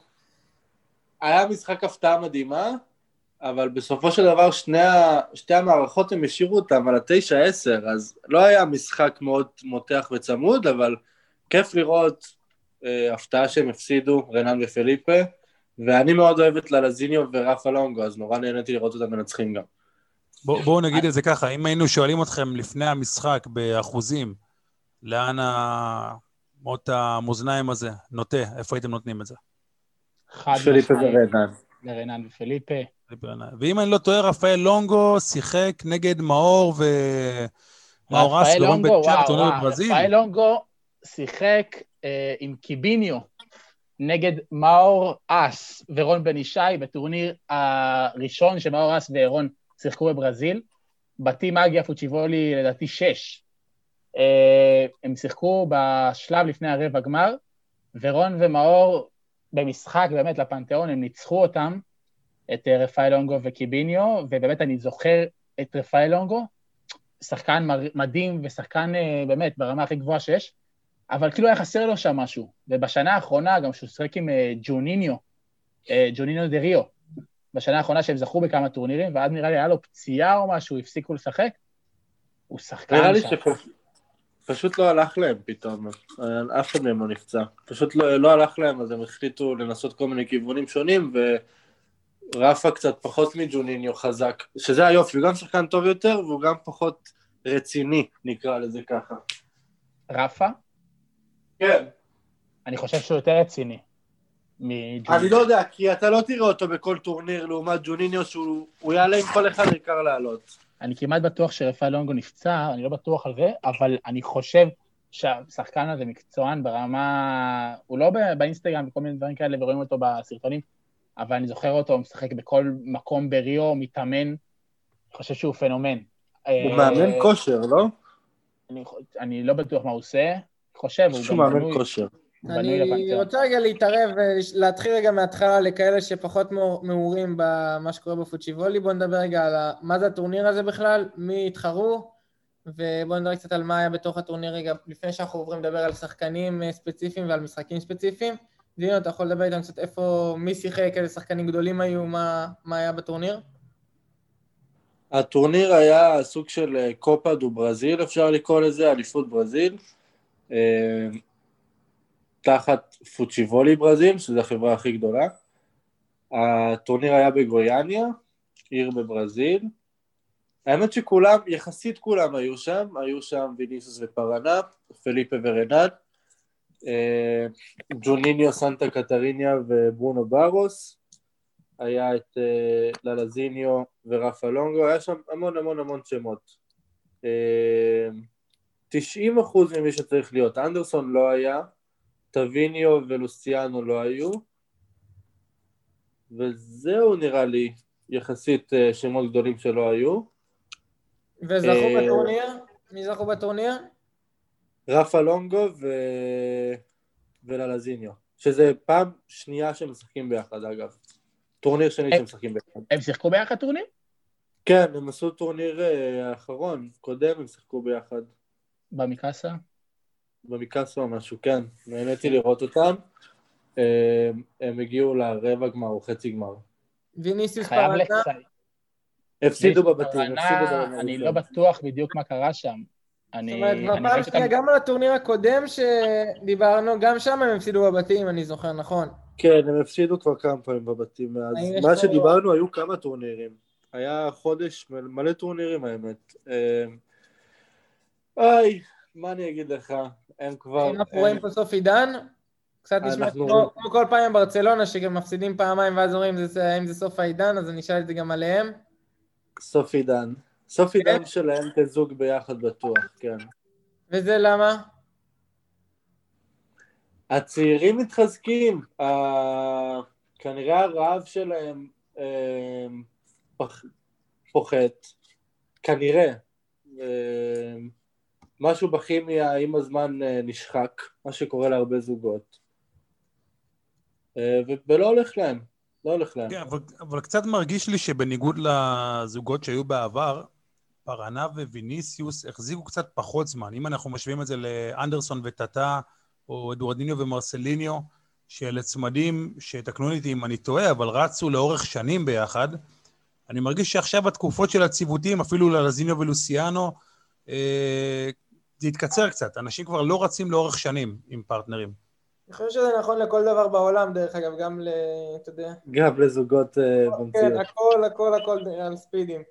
היה משחק הפתעה מדהימה, אבל בסופו של דבר שתי המערכות הם השאירו אותם על 9-10, אז לא היה משחק מאוד מותח וצמוד, אבל כיף לראות הפתעה שהם הפסידו, רנן ופליפה, ואני מאוד אוהבת ללזיניו ורפה לונגו, אז נורא נהניתי לראות אותם מנצחים גם.
בואו נגיד את זה ככה, אם היינו שואלים אתכם לפני המשחק באחוזים, לאן מות המאזניים הזה נוטה, איפה הייתם נותנים את זה?
פליפה ורנן.
לרנן ופליפה.
ואם אני לא טועה, רפאל לונגו שיחק נגד מאור ומאור אס ורון בית צ'אר, טורניר בברזיל.
רפאל לונגו שיחק עם קיביניו נגד מאור אס ורון בן ישי, בטורניר הראשון שמאור אס ורון שיחקו בברזיל, בתים מגיה פוצ'יבולי לדעתי 6. הם שיחקו בשלב לפני הרבע גמר, ורון ומאור במשחק באמת לפנתיאון, הם ניצחו אותם, את רפאל לונגו וקיביניו, ובאמת אני זוכר את רפאל לונגו, שחקן מדהים ושחקן באמת ברמה הכי גבוהה שיש, אבל כאילו היה חסר לו שם משהו, ובשנה האחרונה גם שהוא שיחק עם ג'וניניו דריו, בשנה האחרונה שהם זכו בכמה טורנירים, ועד נראה לי היה לו פציעה או משהו, הפסיקו לשחק, הוא שחקן
נראה לי
שם.
שפשוט לא הלך להם פתאום, אף אחד מהם לא נפצע, פשוט לא הלך להם, אז הם החליטו לנסות כל מיני כיוונים שונים, ורפה קצת פחות מג'וניניו חזק, שזה היופי, הוא גם שחקן טוב יותר, והוא גם פחות רציני, נקרא לזה ככה.
רפה?
כן.
אני חושב שהוא יותר רציני.
אני לא יודע, כי אתה לא תראה אותו בכל טורניר לעומת ג'וניניו, שהוא יעלה עם כל אחד עיקר לעלות.
אני כמעט בטוח שרפאל לונגו נפצע, אני לא בטוח על זה, אבל אני חושב שהשחקן הזה מקצוען ברמה, הוא לא באינסטגרם וכל מיני דברים כאלה, ורואים אותו בסרטונים, אבל אני זוכר אותו, הוא משחק בכל מקום בריו, מתאמן, אני חושב שהוא פנומן.
הוא מאמן כושר, לא?
אני לא בטוח מה הוא עושה, חושב,
הוא מאמן כושר.
בנוי
אני
לפנתיאון.
רוצה רגע להתערב ולהתחיל רגע מההתחלה לכאלה שפחות מעורים במה שקורה בפוצ'יבולי. בואו נדבר רגע על מה זה הטורניר הזה בכלל, מי התחרו, ובואו נדבר קצת על מה היה בתוך הטורניר רגע, לפני שאנחנו עוברים לדבר על שחקנים ספציפיים ועל משחקים ספציפיים. דינו, אתה יכול לדבר איתנו קצת איפה, מי שיחק, איזה שחקנים גדולים היו, מה היה בטורניר?
הטורניר היה סוג של קופה דו ברזיל, אפשר לקרוא לזה, אליפות ברזיל, תחת פוצ'יבולי ברזיל, שזו החברה הכי גדולה. הטורניר היה בגויאניה, עיר בברזיל. האמת שכולם, יחסית כולם היו שם ויניסוס ופרנה, פליפה ורנן, ג'וניניו, סנטה קטריניה וברונו בארוס, היה את ללזיניו ורפה לונגו, היה שם המון שמות. 90% ממי שצריך להיות, אנדרסון לא היה, טוויניו ולוסיאנו לא היו, וזהו נראה לי, יחסית שמות גדולים שלא היו.
וזכו בטורניר? מי זכו בטורניר?
רפה לונגו וללזיניו, שזה פעם שנייה שהם משחקים ביחד אגב. טורניר שני שהם משחקים ביחד.
הם שיחקו ביחד טורניר?
כן, הם עשו טורניר האחרון, קודם הם שיחקו ביחד.
במיקאסה?
במיקאסה או משהו, כן. נהניתי לראות אותם. הם הגיעו לרבע גמר או חצי גמר.
ויניסיוס
חייב
פרנה?
לציין.
הפסידו בבתים,
אני לא בטוח בדיוק מה קרה שם.
זאת אומרת, כבר פעם שנייה, גם על הטורניר הקודם שדיברנו, גם שם הם הפסידו בבתים, אני זוכר, נכון?
כן, הם הפסידו כבר כמה פעמים בבתים מאז. מה שדיברנו היו כמה טורנירים. היה חודש מלא טורנירים האמת. מה אני אגיד לך? הם כבר...
אנחנו רואים פה סוף עידן? קצת נשמע כמו כל פעם ברצלונה, שגם מפסידים פעמיים ואז אומרים אם זה סוף העידן, אז אני אשאל את זה גם עליהם.
סוף עידן. סוף עידן שלהם כזוג ביחד בטוח, כן.
וזה למה?
הצעירים מתחזקים, כנראה הרעב שלהם פוחת, כנראה. משהו בכימיה עם הזמן נשחק, מה שקורה להרבה זוגות. ולא הולך להם, לא הולך להם.
כן, אבל קצת מרגיש לי שבניגוד לזוגות שהיו בעבר, פרנה וויניסיוס החזיקו קצת פחות זמן. אם אנחנו משווים את זה לאנדרסון וטאטה, או אדוארדיניו ומרסליניו, שאלה צמדים שתקנו אותי אם אני טועה, אבל רצו לאורך שנים ביחד. אני מרגיש שעכשיו התקופות של הציוותים, אפילו ללזיניו ולוסיאנו, זה התקצר קצת. אנשים כבר לא רצים לאורך שנים עם פרטנרים.
אני חושב שזה נכון לכל דבר בעולם, דרך אגב, גם אתה יודע.
גם לזוגות במציאות.
כן, הכל על ספידים.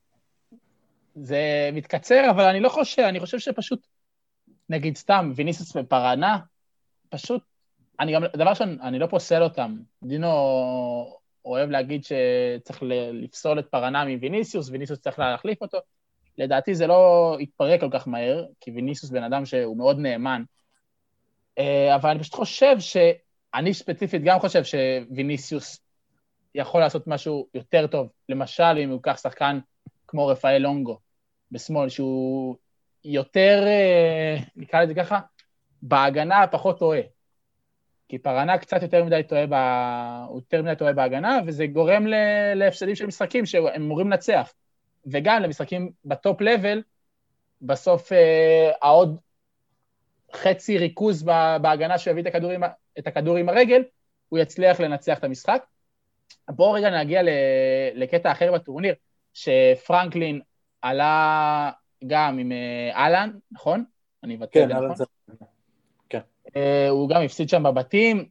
זה מתקצר, אבל אני לא חושב, אני חושב שפשוט, נגיד סתם, ויניסיוס ופרנה, פשוט, אני גם, דבר ראשון, אני לא פוסל אותם. דינו אוהב להגיד שצריך לפסול את פרנה מוויניסיוס, ויניסיוס צריך להחליף אותו. לדעתי זה לא יתפרק כל כך מהר, כי ויניסיוס בן אדם שהוא מאוד נאמן. אבל אני פשוט חושב אני ספציפית גם חושב שוויניסיוס יכול לעשות משהו יותר טוב. למשל, אם הוא ייקח שחקן כמו רפאל לונגו בשמאל, שהוא יותר, נקרא לזה ככה, בהגנה פחות טועה. כי פרנה קצת יותר מדי טועה בהגנה, וזה גורם להפסדים של משחקים שהם אמורים לנצח. וגם למשחקים בטופ לבל, בסוף העוד חצי ריכוז בהגנה שהביא את הכדור עם הרגל, הוא יצליח לנצח את המשחק. בואו רגע נגיע לקטע אחר בטורניר, שפרנקלין עלה גם עם אלן, נכון? אני אבטא את זה, נכון?
כן.
הוא גם הפסיד שם בבתים,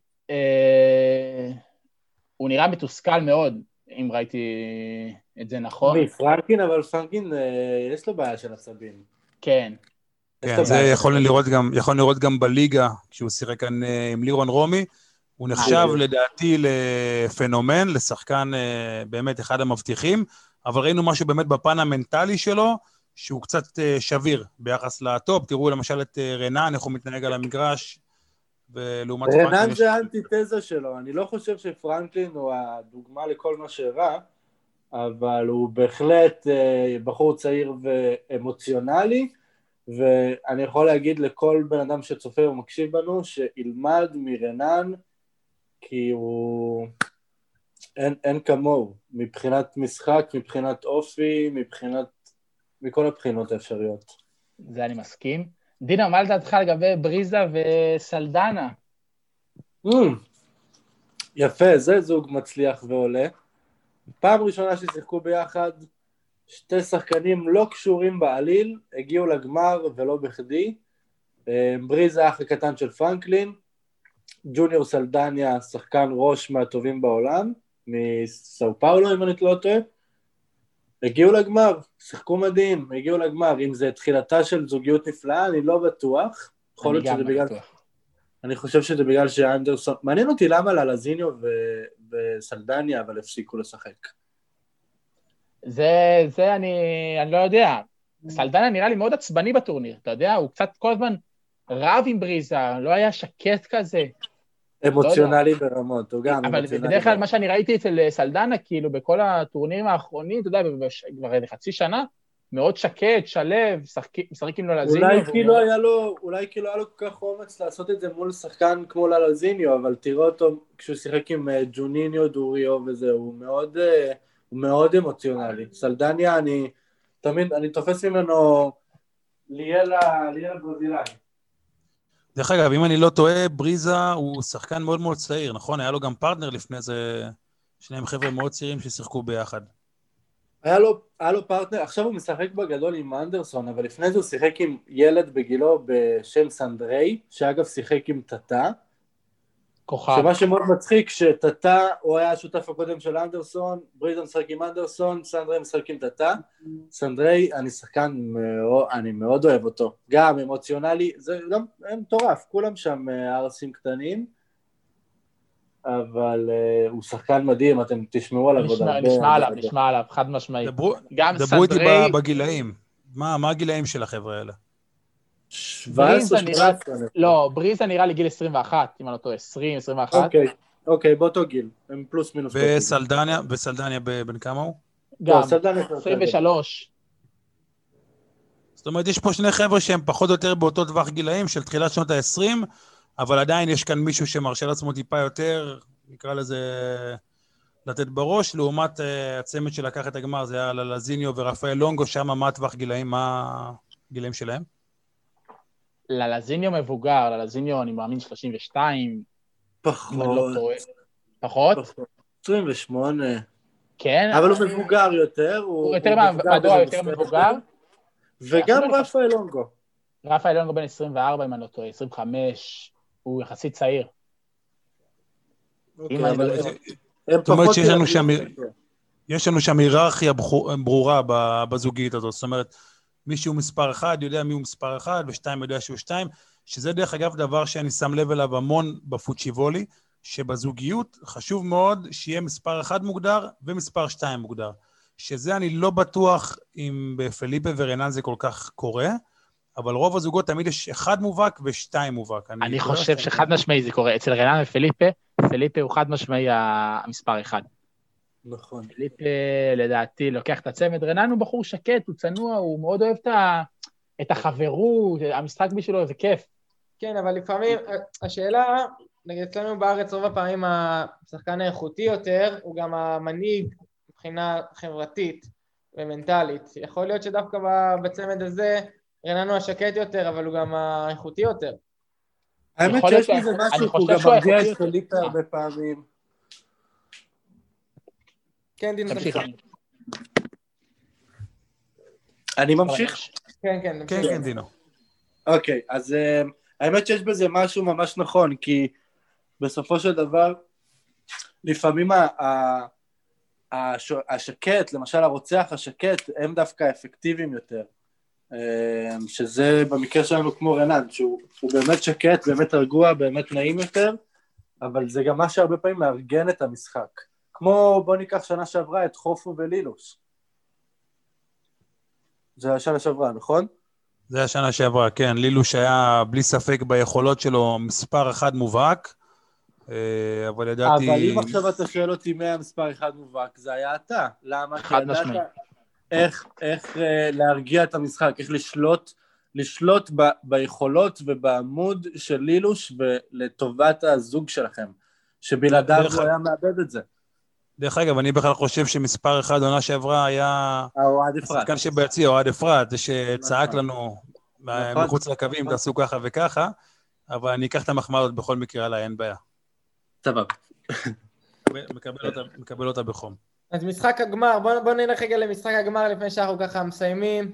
הוא נראה מתוסכל מאוד, אם ראיתי את זה נכון.
פרנקלין, אבל פרנקלין יש לו בעיה של עצבים.
כן.
כן, זה יכול לראות גם בליגה, כשהוא שיחק כאן עם לירון רומי, הוא נחשב לדעתי לפנומן, לשחקן באמת אחד המבטיחים, אבל ראינו משהו באמת בפן המנטלי שלו, שהוא קצת שביר ביחס לטופ. תראו למשל את רנן, איך הוא מתנהג על המגרש, ולעומת
רנן זה האנטיתזה שלו. אני לא חושב שפרנקלין הוא הדוגמה לכל מה שהראה, אבל הוא בהחלט בחור צעיר ואמוציונלי, ואני יכול להגיד לכל בן אדם שצופה ומקשיב בנו, שילמד מרנן, כי הוא... אין כמוהו, מבחינת משחק, מבחינת אופי, מכל הבחינות האפשריות.
זה אני מסכים. דינה, מה לדעתך לגבי בריזה וסלדנה?
יפה, זה זוג מצליח ועולה. פעם ראשונה ששיחקו ביחד, שתי שחקנים לא קשורים בעליל, הגיעו לגמר ולא בכדי. בריזה האח הקטן של פרנקלין, ג'וניור סלדניה, שחקן ראש מהטובים בעולם, מסאו פאולו, אם אני לא טועה. הגיעו לגמר, שיחקו מדהים, הגיעו לגמר. אם זה תחילתה של זוגיות נפלאה, אני לא בטוח. יכול להיות שזה בגלל... אני חושב שזה בגלל שאנדרסון... מעניין אותי למה ללזיניו וסלדניה, אבל הפסיקו לשחק.
זה אני לא יודע. סלדניה נראה לי מאוד עצבני בטורניר, אתה יודע? הוא קצת כל הזמן רב עם בריזה, לא היה שקט כזה.
אמוציונלי ברמות, הוא גם
אבל בדרך כלל מה שאני ראיתי אצל סלדנה, כאילו בכל הטורנירים האחרונים, אתה יודע, כבר חצי שנה, מאוד שקט, שלב, משחק עם ללזיניו.
אולי כאילו היה לו כל כך אומץ לעשות את זה מול שחקן כמו ללזיניו, אבל תראו אותו כשהוא שיחק עם ג'וניניו, דוריו וזה, הוא מאוד אמוציונלי. סלדניה, אני תופס ממנו ליאל ברזילאי.
דרך אגב, אם אני לא טועה, בריזה הוא שחקן מאוד מאוד צעיר, נכון? היה לו גם פרטנר לפני זה, שניהם חבר'ה מאוד צעירים ששיחקו ביחד.
היה לו פרטנר, עכשיו הוא משחק בגדול עם אנדרסון, אבל לפני זה הוא שיחק עם ילד בגילו בשם סנדריי, שאגב שיחק עם טאטה.
כוכב.
שמה שמאוד מצחיק, שטאטה הוא היה השותף הקודם של אנדרסון, בריזה משחק עם אנדרסון, סנדריי משחק עם טאטה. סנדריי, אני מאוד אוהב אותו, גם אמוציונלי, זה גם מטורף, כולם שם ארסים קטנים, אבל הוא שחקן מדהים, אתם תשמעו עליו עוד הרבה.
נשמע עליו, חד משמעי.
דברו איתי בגילאים, מה הגילאים של החבר'ה האלה?
17, 18.
לא, בריזה נראה לי גיל 21, אם אני לא טועה, 20, 21.
אוקיי, באותו גיל, הם פלוס מינוס.
וסלדניה בן כמה הוא?
גם, 23.
זאת אומרת, יש פה שני חבר'ה שהם פחות או יותר באותו טווח גילאים של תחילת שנות ה-20, אבל עדיין יש כאן מישהו שמרשה לעצמו טיפה יותר, נקרא לזה לתת בראש, לעומת הצמד שלקח את הגמר, זה היה ללזיניו ורפאל לונגו, שם מה הטווח גילאים, מה הגילאים שלהם?
ללזיניו מבוגר, ללזיניו אני מאמין 32. פחות?
28.
כן.
אבל הוא מבוגר יותר.
הוא יותר מבוגר.
וגם רפאל לונגו.
רפאל לונגו בן 24 אם אני לא טועה, 25. הוא יחסית צעיר.
זאת אומרת שיש לנו שם היררכיה ברורה בזוגית הזאת, זאת אומרת, מישהו מספר 1 יודע מי הוא מספר 1, ו2 יודע שהוא 2, שזה דרך אגב דבר שאני שם לב אליו המון בפוצ'יבולי, שבזוגיות חשוב מאוד שיהיה מספר 1 מוגדר ומספר 2 מוגדר, שזה אני לא בטוח אם בפליפה ורנן זה כל כך קורה, אבל רוב הזוגות תמיד יש 1 מובהק ו2 מובהק.
אני חושב שחד משמעי זה קורה, אצל רנן ופליפה, פליפה הוא חד משמעי המספר 1.
נכון.
פליפה לדעתי לוקח את הצמד, רנן הוא בחור שקט, הוא צנוע, הוא מאוד אוהב את החברות, המשחק בשבילו זה כיף.
כן, אבל לפעמים השאלה, נגיד אצלנו בארץ רוב הפעמים השחקן האיכותי יותר, הוא גם המנהיג מבחינה חברתית ומנטלית. יכול להיות שדווקא בצמד הזה רנן הוא השקט יותר, אבל הוא גם האיכותי יותר.
האמת שיש בזה משהו, הוא גם מרגיע את פליפה הרבה פעמים.
כן, דינו, תמשיך.
אני ממשיך?
כן, דינו.
אוקיי, אז האמת שיש בזה משהו ממש נכון, כי בסופו של דבר, לפעמים השקט, למשל הרוצח השקט, הם דווקא אפקטיביים יותר. שזה במקרה שלנו כמו רנן, שהוא באמת שקט, באמת רגוע, באמת נעים יותר, אבל זה גם מה שהרבה פעמים מארגן את המשחק. כמו, בוא ניקח שנה שעברה את חופו ולילוש. זה היה שנה שעברה, נכון?
זה היה שנה שעברה, כן. לילוש היה בלי ספק ביכולות שלו מספר 1 מובהק, אבל ידעתי...
אבל אם עכשיו אתה שואל אותי מי המספר 1 מובהק, זה היה אתה. למה?
חד משמעי.
איך להרגיע את המשחק, איך לשלוט לשלוט ביכולות ובעמוד של לילוש ולטובת הזוג שלכם, שבלעדיו הוא היה מאבד את זה.
דרך אגב, אני בכלל חושב שמספר אחד עונה שעברה היה...
אוהד אפרת.
השחקן שביציע, אוהד אפרת, זה שצעק לנו מחוץ לקווים, תעשו ככה וככה, אבל אני אקח את המחמאות בכל מקרה עליי, אין בעיה.
סבב.
מקבל אותה בחום.
אז משחק הגמר, בוא נלך רגע למשחק הגמר לפני שאנחנו ככה מסיימים.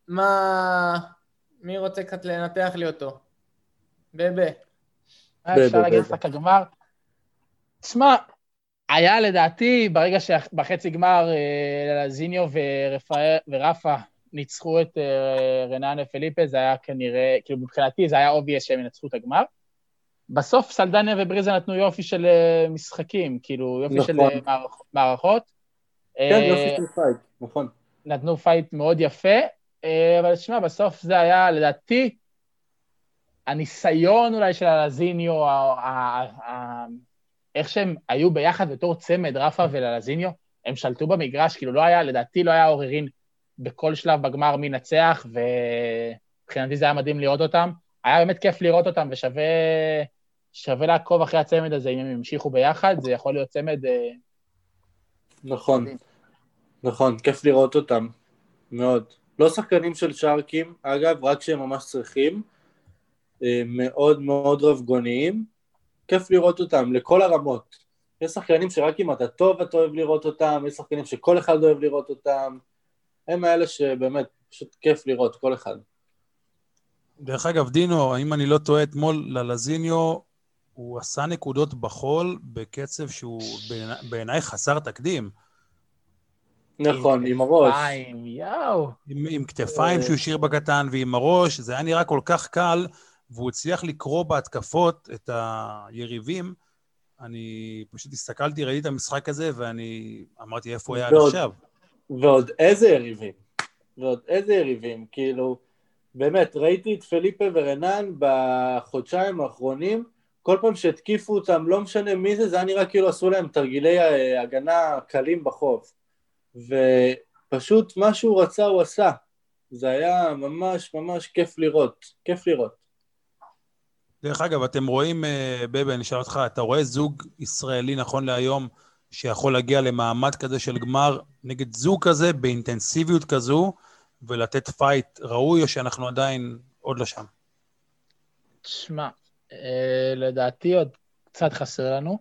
מי רוצה קצת לנתח לי אותו? בבה.
אפשר להגיד משחק הגמר? תשמע, היה לדעתי, ברגע שבחצי גמר לזיניו ורפה ניצחו את רנן ופליפה, זה היה כנראה, כאילו מבחינתי זה היה אובייס שהם ינצחו את הגמר. בסוף סלדניה ובריזה נתנו יופי של משחקים, כאילו יופי של מערכות.
כן, יופי של פייט, נכון.
נתנו פייט מאוד יפה, אבל תשמע, בסוף זה היה לדעתי, הניסיון אולי של הלזיניו, איך שהם היו ביחד בתור צמד, רפה ולזיניו, הם שלטו במגרש, כאילו לא היה, לדעתי לא היה עוררין בכל שלב בגמר מי נצח, ובחינתי זה היה מדהים לראות אותם. היה באמת כיף לראות אותם, ושווה לעקוב אחרי הצמד הזה, אם הם ימשיכו ביחד, זה יכול להיות צמד...
נכון, נכון, כיף לראות אותם, מאוד. לא שחקנים של שרקים, אגב, רק שהם ממש צריכים, מאוד מאוד רבגוניים, כיף לראות אותם, לכל הרמות. יש שחקנים שרק אם אתה טוב, אתה אוהב לראות אותם, יש שחקנים שכל אחד אוהב לראות אותם, הם האלה שבאמת פשוט כיף לראות, כל אחד.
דרך אגב, דינו, אם אני לא טועה אתמול ללזיניו, הוא עשה נקודות בחול בקצב שהוא בעיניי חסר תקדים.
נכון, עם הראש.
עם כתפיים שהוא השאיר בקטן ועם הראש, זה היה נראה כל כך קל, והוא הצליח לקרוא בהתקפות את היריבים. אני פשוט הסתכלתי, ראיתי את המשחק הזה, ואני אמרתי איפה היה עד עכשיו.
ועוד איזה יריבים. ועוד איזה יריבים, כאילו, באמת, ראיתי את פליפה ורנן בחודשיים האחרונים, כל פעם שהתקיפו אותם, לא משנה מי זה, זה היה נראה כאילו עשו להם תרגילי הגנה קלים בחוף. ופשוט מה שהוא רצה הוא עשה. זה היה ממש ממש כיף לראות, כיף לראות.
דרך אגב, אתם רואים, בבה, אני אשאל אותך, אתה רואה זוג ישראלי נכון להיום, שיכול להגיע למעמד כזה של גמר, נגד זוג כזה, באינטנסיביות כזו, ולתת פייט ראוי, או שאנחנו עדיין עוד לא שם?
תשמע, לדעתי עוד קצת חסר לנו.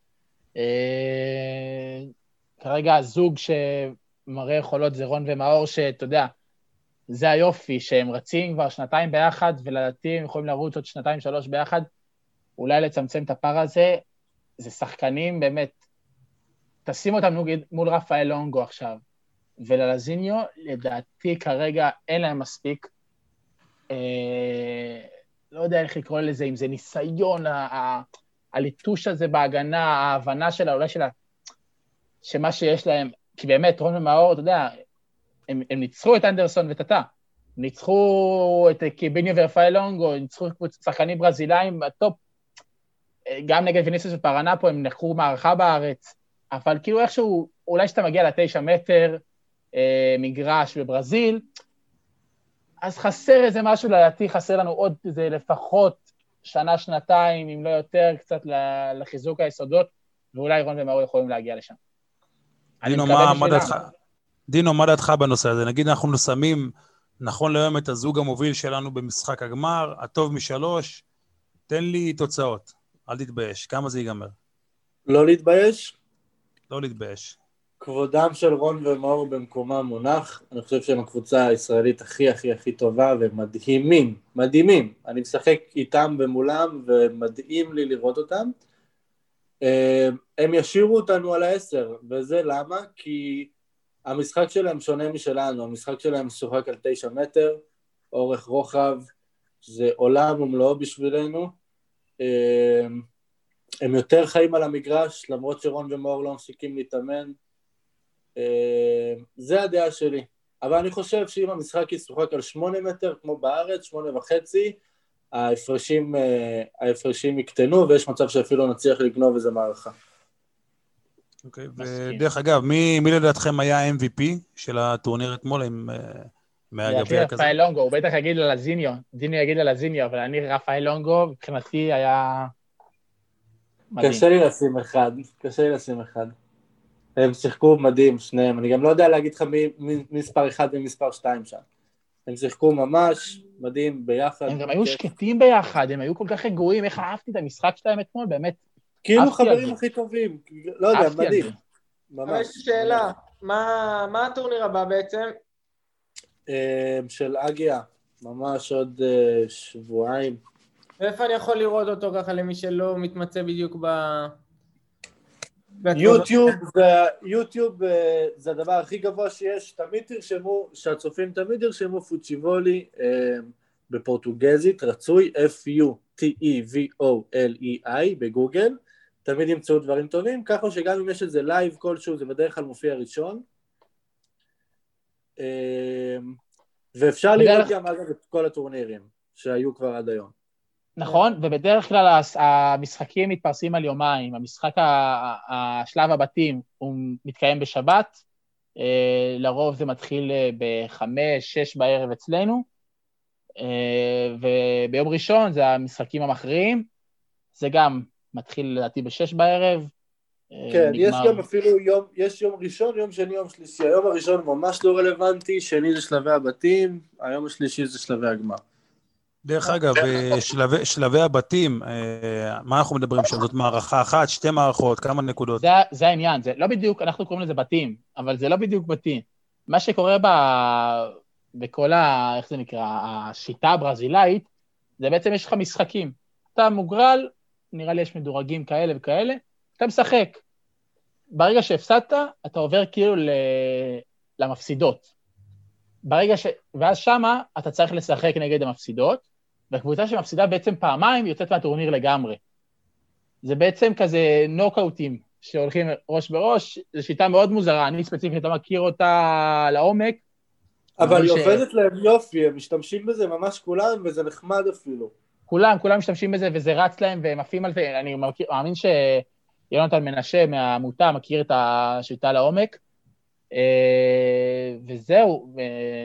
כרגע הזוג שמראה יכולות זה רון ומאור, שאתה יודע, זה היופי, שהם רצים כבר שנתיים ביחד, ולדעתי הם יכולים לרוץ עוד 2-3 ביחד, אולי לצמצם את הפער הזה, זה שחקנים באמת, תשים אותם מול רפאל לונגו עכשיו, וללזיניו, לדעתי כרגע אין להם מספיק, לא יודע איך לקרוא לזה, אם זה ניסיון, הליטוש הזה בהגנה, ההבנה שלה, אולי שמה שיש להם, כי באמת רון ומאור, אתה יודע, הם ניצחו את אנדרסון וטטה, ניצחו את קיביניו ורפאל לונגו, ניצחו שחקנים ברזילאים בטופ, גם נגד ויניסיוס ופרנפו הם נחו מערכה בארץ, אבל כאילו איכשהו, אולי שאתה מגיע ל9 מטר, מגרש בברזיל, אז חסר איזה משהו, לדעתי חסר לנו עוד איזה לפחות שנה, שנתיים, אם לא יותר, קצת לחיזוק היסודות, ואולי רון ומאור יכולים להגיע לשם.
דינו, מה דעתך בנושא הזה? נגיד אנחנו שמים נכון להיום את הזוג המוביל שלנו במשחק הגמר, הטוב מ3, תן לי תוצאות, אל תתבייש, כמה זה ייגמר?
לא להתבייש?
לא להתבייש.
כבודם של רון ומאור במקומם מונח, אני חושב שהם הקבוצה הישראלית הכי הכי הכי טובה, ומדהימים, מדהימים, אני משחק איתם ומולם, ומדהים לי לראות אותם, הם ישירו אותנו על 10, וזה למה? כי המשחק שלהם שונה משלנו, המשחק שלהם שוחק על 9 מטר, אורך רוחב, זה עולם ומלואו בשבילנו, הם יותר חיים על המגרש, למרות שרון ומאור לא מפסיקים להתאמן, זה הדעה שלי, אבל אני חושב שאם המשחק ישוחק על 8 מטר, כמו בארץ, 8.5, ההפרשים יקטנו, ויש מצב שאפילו נצליח לגנוב איזה מערכה.
אוקיי, ודרך אגב, מי לדעתכם היה MVP של הטורניר אתמול, עם מהגביע כזה.
רפאל לונגו, הוא בטח יגיד ללזיניו, דינו יגיד ללזיניו, אבל אני רפאל לונגו, מבחינתי היה מדהים.
קשה לי לשים אחד. הם שיחקו מדהים, שניהם. אני גם לא יודע להגיד לך מי מספר 1 ומספר 2 שם. הם שיחקו ממש מדהים ביחד.
הם גם היו שקטים ביחד, הם היו כל כך רגועים, איך אהבתי את המשחק שלהם אתמול, באמת.
כאילו חברים הכי טובים, לא יודע, מדהים.
ממש. שאלה, מה הטורניר הבא בעצם?
של אגיה, ממש עוד שבועיים.
ואיפה אני יכול לראות אותו ככה למי שלא מתמצא בדיוק
יוטיוב זה הדבר הכי גבוה שיש, תמיד תרשמו, שהצופים תמיד ירשמו פוצ'יבולי בפורטוגזית, רצוי F-U-T-E-V-O-L-E-I בגוגל, תמיד ימצאו דברים טובים, ככה שגם אם יש איזה לייב כלשהו, זה בדרך כלל מופיע ראשון, ואפשר לראות גם אגב את כל הטורנירים שהיו כבר עד היום.
נכון, ובדרך כלל המשחקים מתפרסים על יומיים, המשחק השלב הבתים הוא מתקיים בשבת, לרוב זה מתחיל ב5-6 בערב אצלנו, וביום ראשון זה המשחקים המכריעים, זה גם מתחיל לדעתי ב6 בערב.
כן, יש גם אפילו יש יום ראשון, יום שני, יום שלישי, היום הראשון ממש לא רלוונטי, שני זה שלבי הבתים, היום השלישי זה שלבי הגמר.
דרך אגב, שלבי הבתים, מה אנחנו מדברים שם? זאת מערכה אחת, 2 מערכות, כמה נקודות?
זה העניין, זה לא בדיוק, אנחנו קוראים לזה בתים, אבל זה לא בדיוק בתים. מה שקורה בכל איך זה נקרא, השיטה הברזילאית, זה בעצם יש לך משחקים. אתה מוגרל, נראה לי יש מדורגים כאלה וכאלה, אתה משחק. ברגע שהפסדת, אתה עובר כאילו למפסידות. ואז שמה אתה צריך לשחק נגד המפסידות, והקבוצה שמפסידה בעצם פעמיים יוצאת מהטורניר לגמרי. זה בעצם כזה נוקאוטים שהולכים ראש בראש, זו שיטה מאוד מוזרה, אני ספציפית לא מכיר אותה לעומק.
אבל היא עובדת להם יופי, הם משתמשים בזה ממש כולם, וזה נחמד אפילו.
כולם משתמשים בזה, וזה רץ להם, והם עפים על זה, אני מאמין שיונתן מנשה מהעמותה מכיר את השיטה לעומק, וזהו.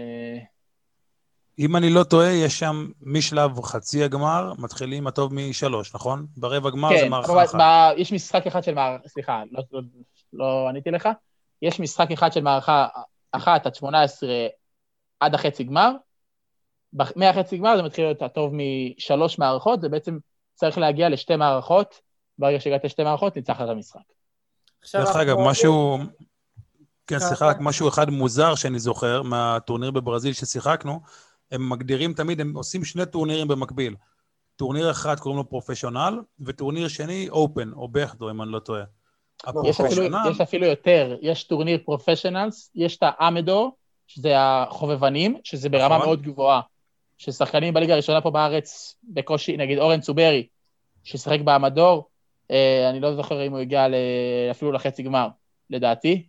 אם אני לא טועה, יש שם משלב חצי הגמר, מתחילים הטוב מ3, נכון? ברבע גמר זה מערכה אחת.
יש משחק אחד של מערכה, סליחה, לא עניתי לך, יש משחק אחד של מערכה 1 עד 18 עד החצי גמר, מהחצי גמר זה מתחיל להיות הטוב מ3 מערכות, זה בעצם צריך להגיע ל2 מערכות, ברגע שהגעת ל2 מערכות, ניצח את המשחק.
דרך אגב, משהו... כן, סליחה, משהו אחד מוזר שאני זוכר מהטורניר בברזיל ששיחקנו, הם מגדירים תמיד, הם עושים 2 טורנירים במקביל. טורניר אחד קוראים לו פרופשיונל, וטורניר שני אופן, או בכדו, אם אני לא טועה.
יש אפילו יותר, יש טורניר פרופשיונלס, יש את האמדור, שזה החובבנים, שזה ברמה מאוד גבוהה, ששחקנים בליגה הראשונה פה בארץ, בקושי, נגיד אורן צוברי, ששחק באמדור, אני לא זוכר אם הוא הגיע אפילו לחצי גמר, לדעתי,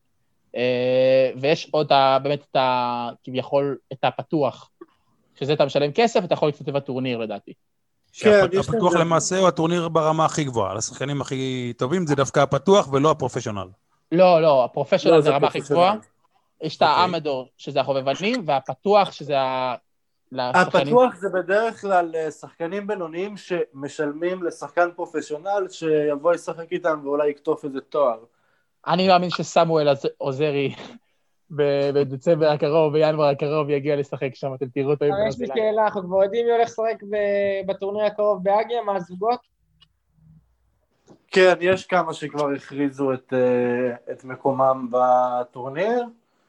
ויש עוד באמת כביכול את הפתוח, שזה אתה משלם כסף, אתה יכול להשתתף בטורניר לדעתי.
הפתוח למעשה הוא הטורניר ברמה הכי גבוהה, לשחקנים הכי טובים זה דווקא הפתוח ולא הפרופשיונל.
לא, הפרופשיונל זה הרמה הכי גבוהה, יש את האמדור שזה החובבנים, והפתוח שזה
הפתוח זה בדרך כלל שחקנים בינוניים שמשלמים לשחקן פרופשיונל שיבוא לשחק איתם ואולי יקטוף איזה תואר.
אני מאמין שסמואל עוזרי בדצמבר הקרוב, בינואר הקרוב, יגיע לשחק שם, אתם תראו אותו.
יש לי שאלה, אנחנו כבר יודעים מי הולך לשחק בטורניר הקרוב באגיה, מהזוגות?
כן, יש כמה שכבר הכריזו את מקומם בטורניר,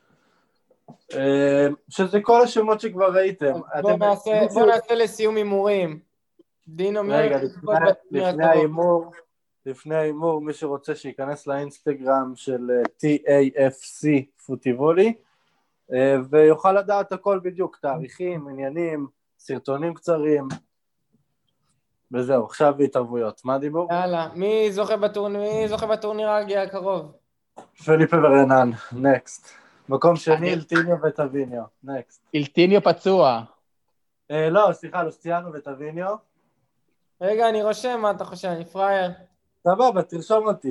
שזה כל השמות שכבר ראיתם.
בוא נעשה לסיום הימורים. דינו, מי הולך לשחק בטורניר הקרוב?
לפני האימור, מי שרוצה שייכנס לאינסטגרם של TAFC פוטיבולי, ויוכל לדעת הכל בדיוק, תאריכים, עניינים, סרטונים קצרים, וזהו, עכשיו בהתערבויות. מה דיבור?
יאללה, מי זוכה בטורניר האגיה הקרוב?
פליפה ורנן, נקסט. מקום שני, אלטיניו וטביניו, נקסט.
אלטיניו פצוע.
לא, סליחה, לוסטיאנו וטביניו.
רגע, אני רושם, מה אתה חושב, אני פרייר.
סבבה, תרשום אותי.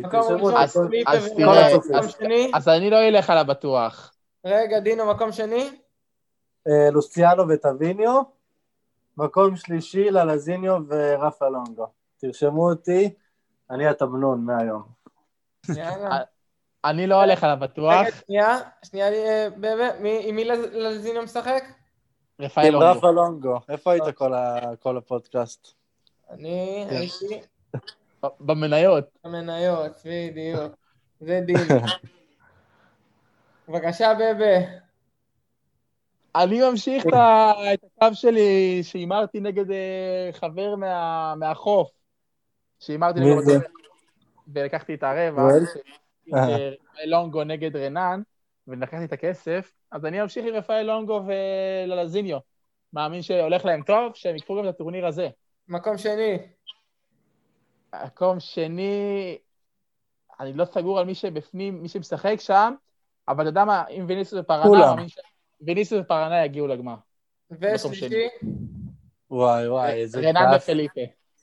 אז אני לא אלך על הבטוח.
רגע, דינו, מקום שני?
לוסיאנו וטביניו, מקום שלישי ללזיניו ורפה לונגו. תרשמו אותי, אני התמנון מהיום.
יאללה.
אני לא הולך על הבטוח.
שנייה, באמת, עם מי לזיניו משחק?
רפאל
עם
לונגו.
רפה לונגו. איפה היית כל הפודקאסט?
אני הייתי
במניות.
המניות, בדיוק. זה דיל. בבקשה, בבה.
אני ממשיך את הקו שלי שהימרתי נגד חבר מהחוף. שהימרתי
מי
נגד
זה?
ולקחתי את הרווח. רפאל לונגו נגד רנן, ולקחתי את הכסף. אז אני אמשיך עם רפאל לונגו וללזיניו. מאמין שהולך להם טוב, שהם יקפו גם את הטורניר הזה.
מקום שני.
מקום שני, אני לא סגור על מי שבפנים, מי שמשחק שם, אבל אתה יודע מה, אם ויניסיוס ופרנה, ויניסיוס ופרנה יגיעו לגמר.
ושלישי.
וואי, איזה
רנן
כיף.
ופליפה.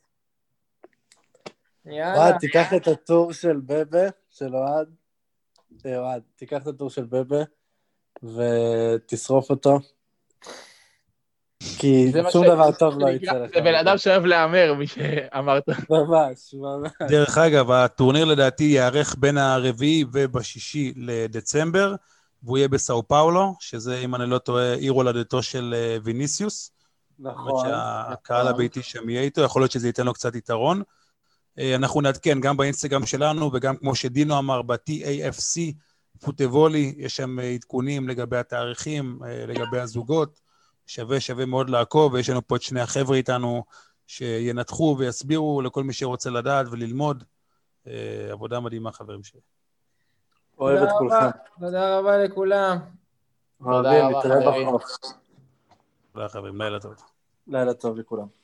יאללה.
תיקח את הטור של בבה, של אוהד. אוהד, תיקח את הטור של בבה, ותשרוף אותו. כי שום דבר טוב לא יצא לך.
זה בן אדם שאוהב להאמר, מי שאמרת.
ממש.
דרך אגב, הטורניר לדעתי יארך בין הרביעי ובשישי לדצמבר, והוא יהיה בסאו פאולו, שזה, אם אני לא טועה, עיר הולדתו של ויניסיוס.
נכון.
שהקהל הביתי שם יהיה איתו, יכול להיות שזה ייתן לו קצת יתרון. אנחנו נעדכן גם באינסטגרם שלנו, וגם כמו שדינו אמר, ב-TAFC, פוטבולי, יש שם עדכונים לגבי התאריכים, לגבי הזוגות, שווה מאוד לעקוב, ויש לנו פה את שני החבר'ה איתנו, שינתחו ויסבירו לכל מי שרוצה לדעת וללמוד. עבודה מדהימה, חברים שלי.
אוהב את כולכם.
תודה רבה לכולם.
אוהבים, נתראה בחוף.
תודה חברים, לילה טוב.
לילה טוב לכולם.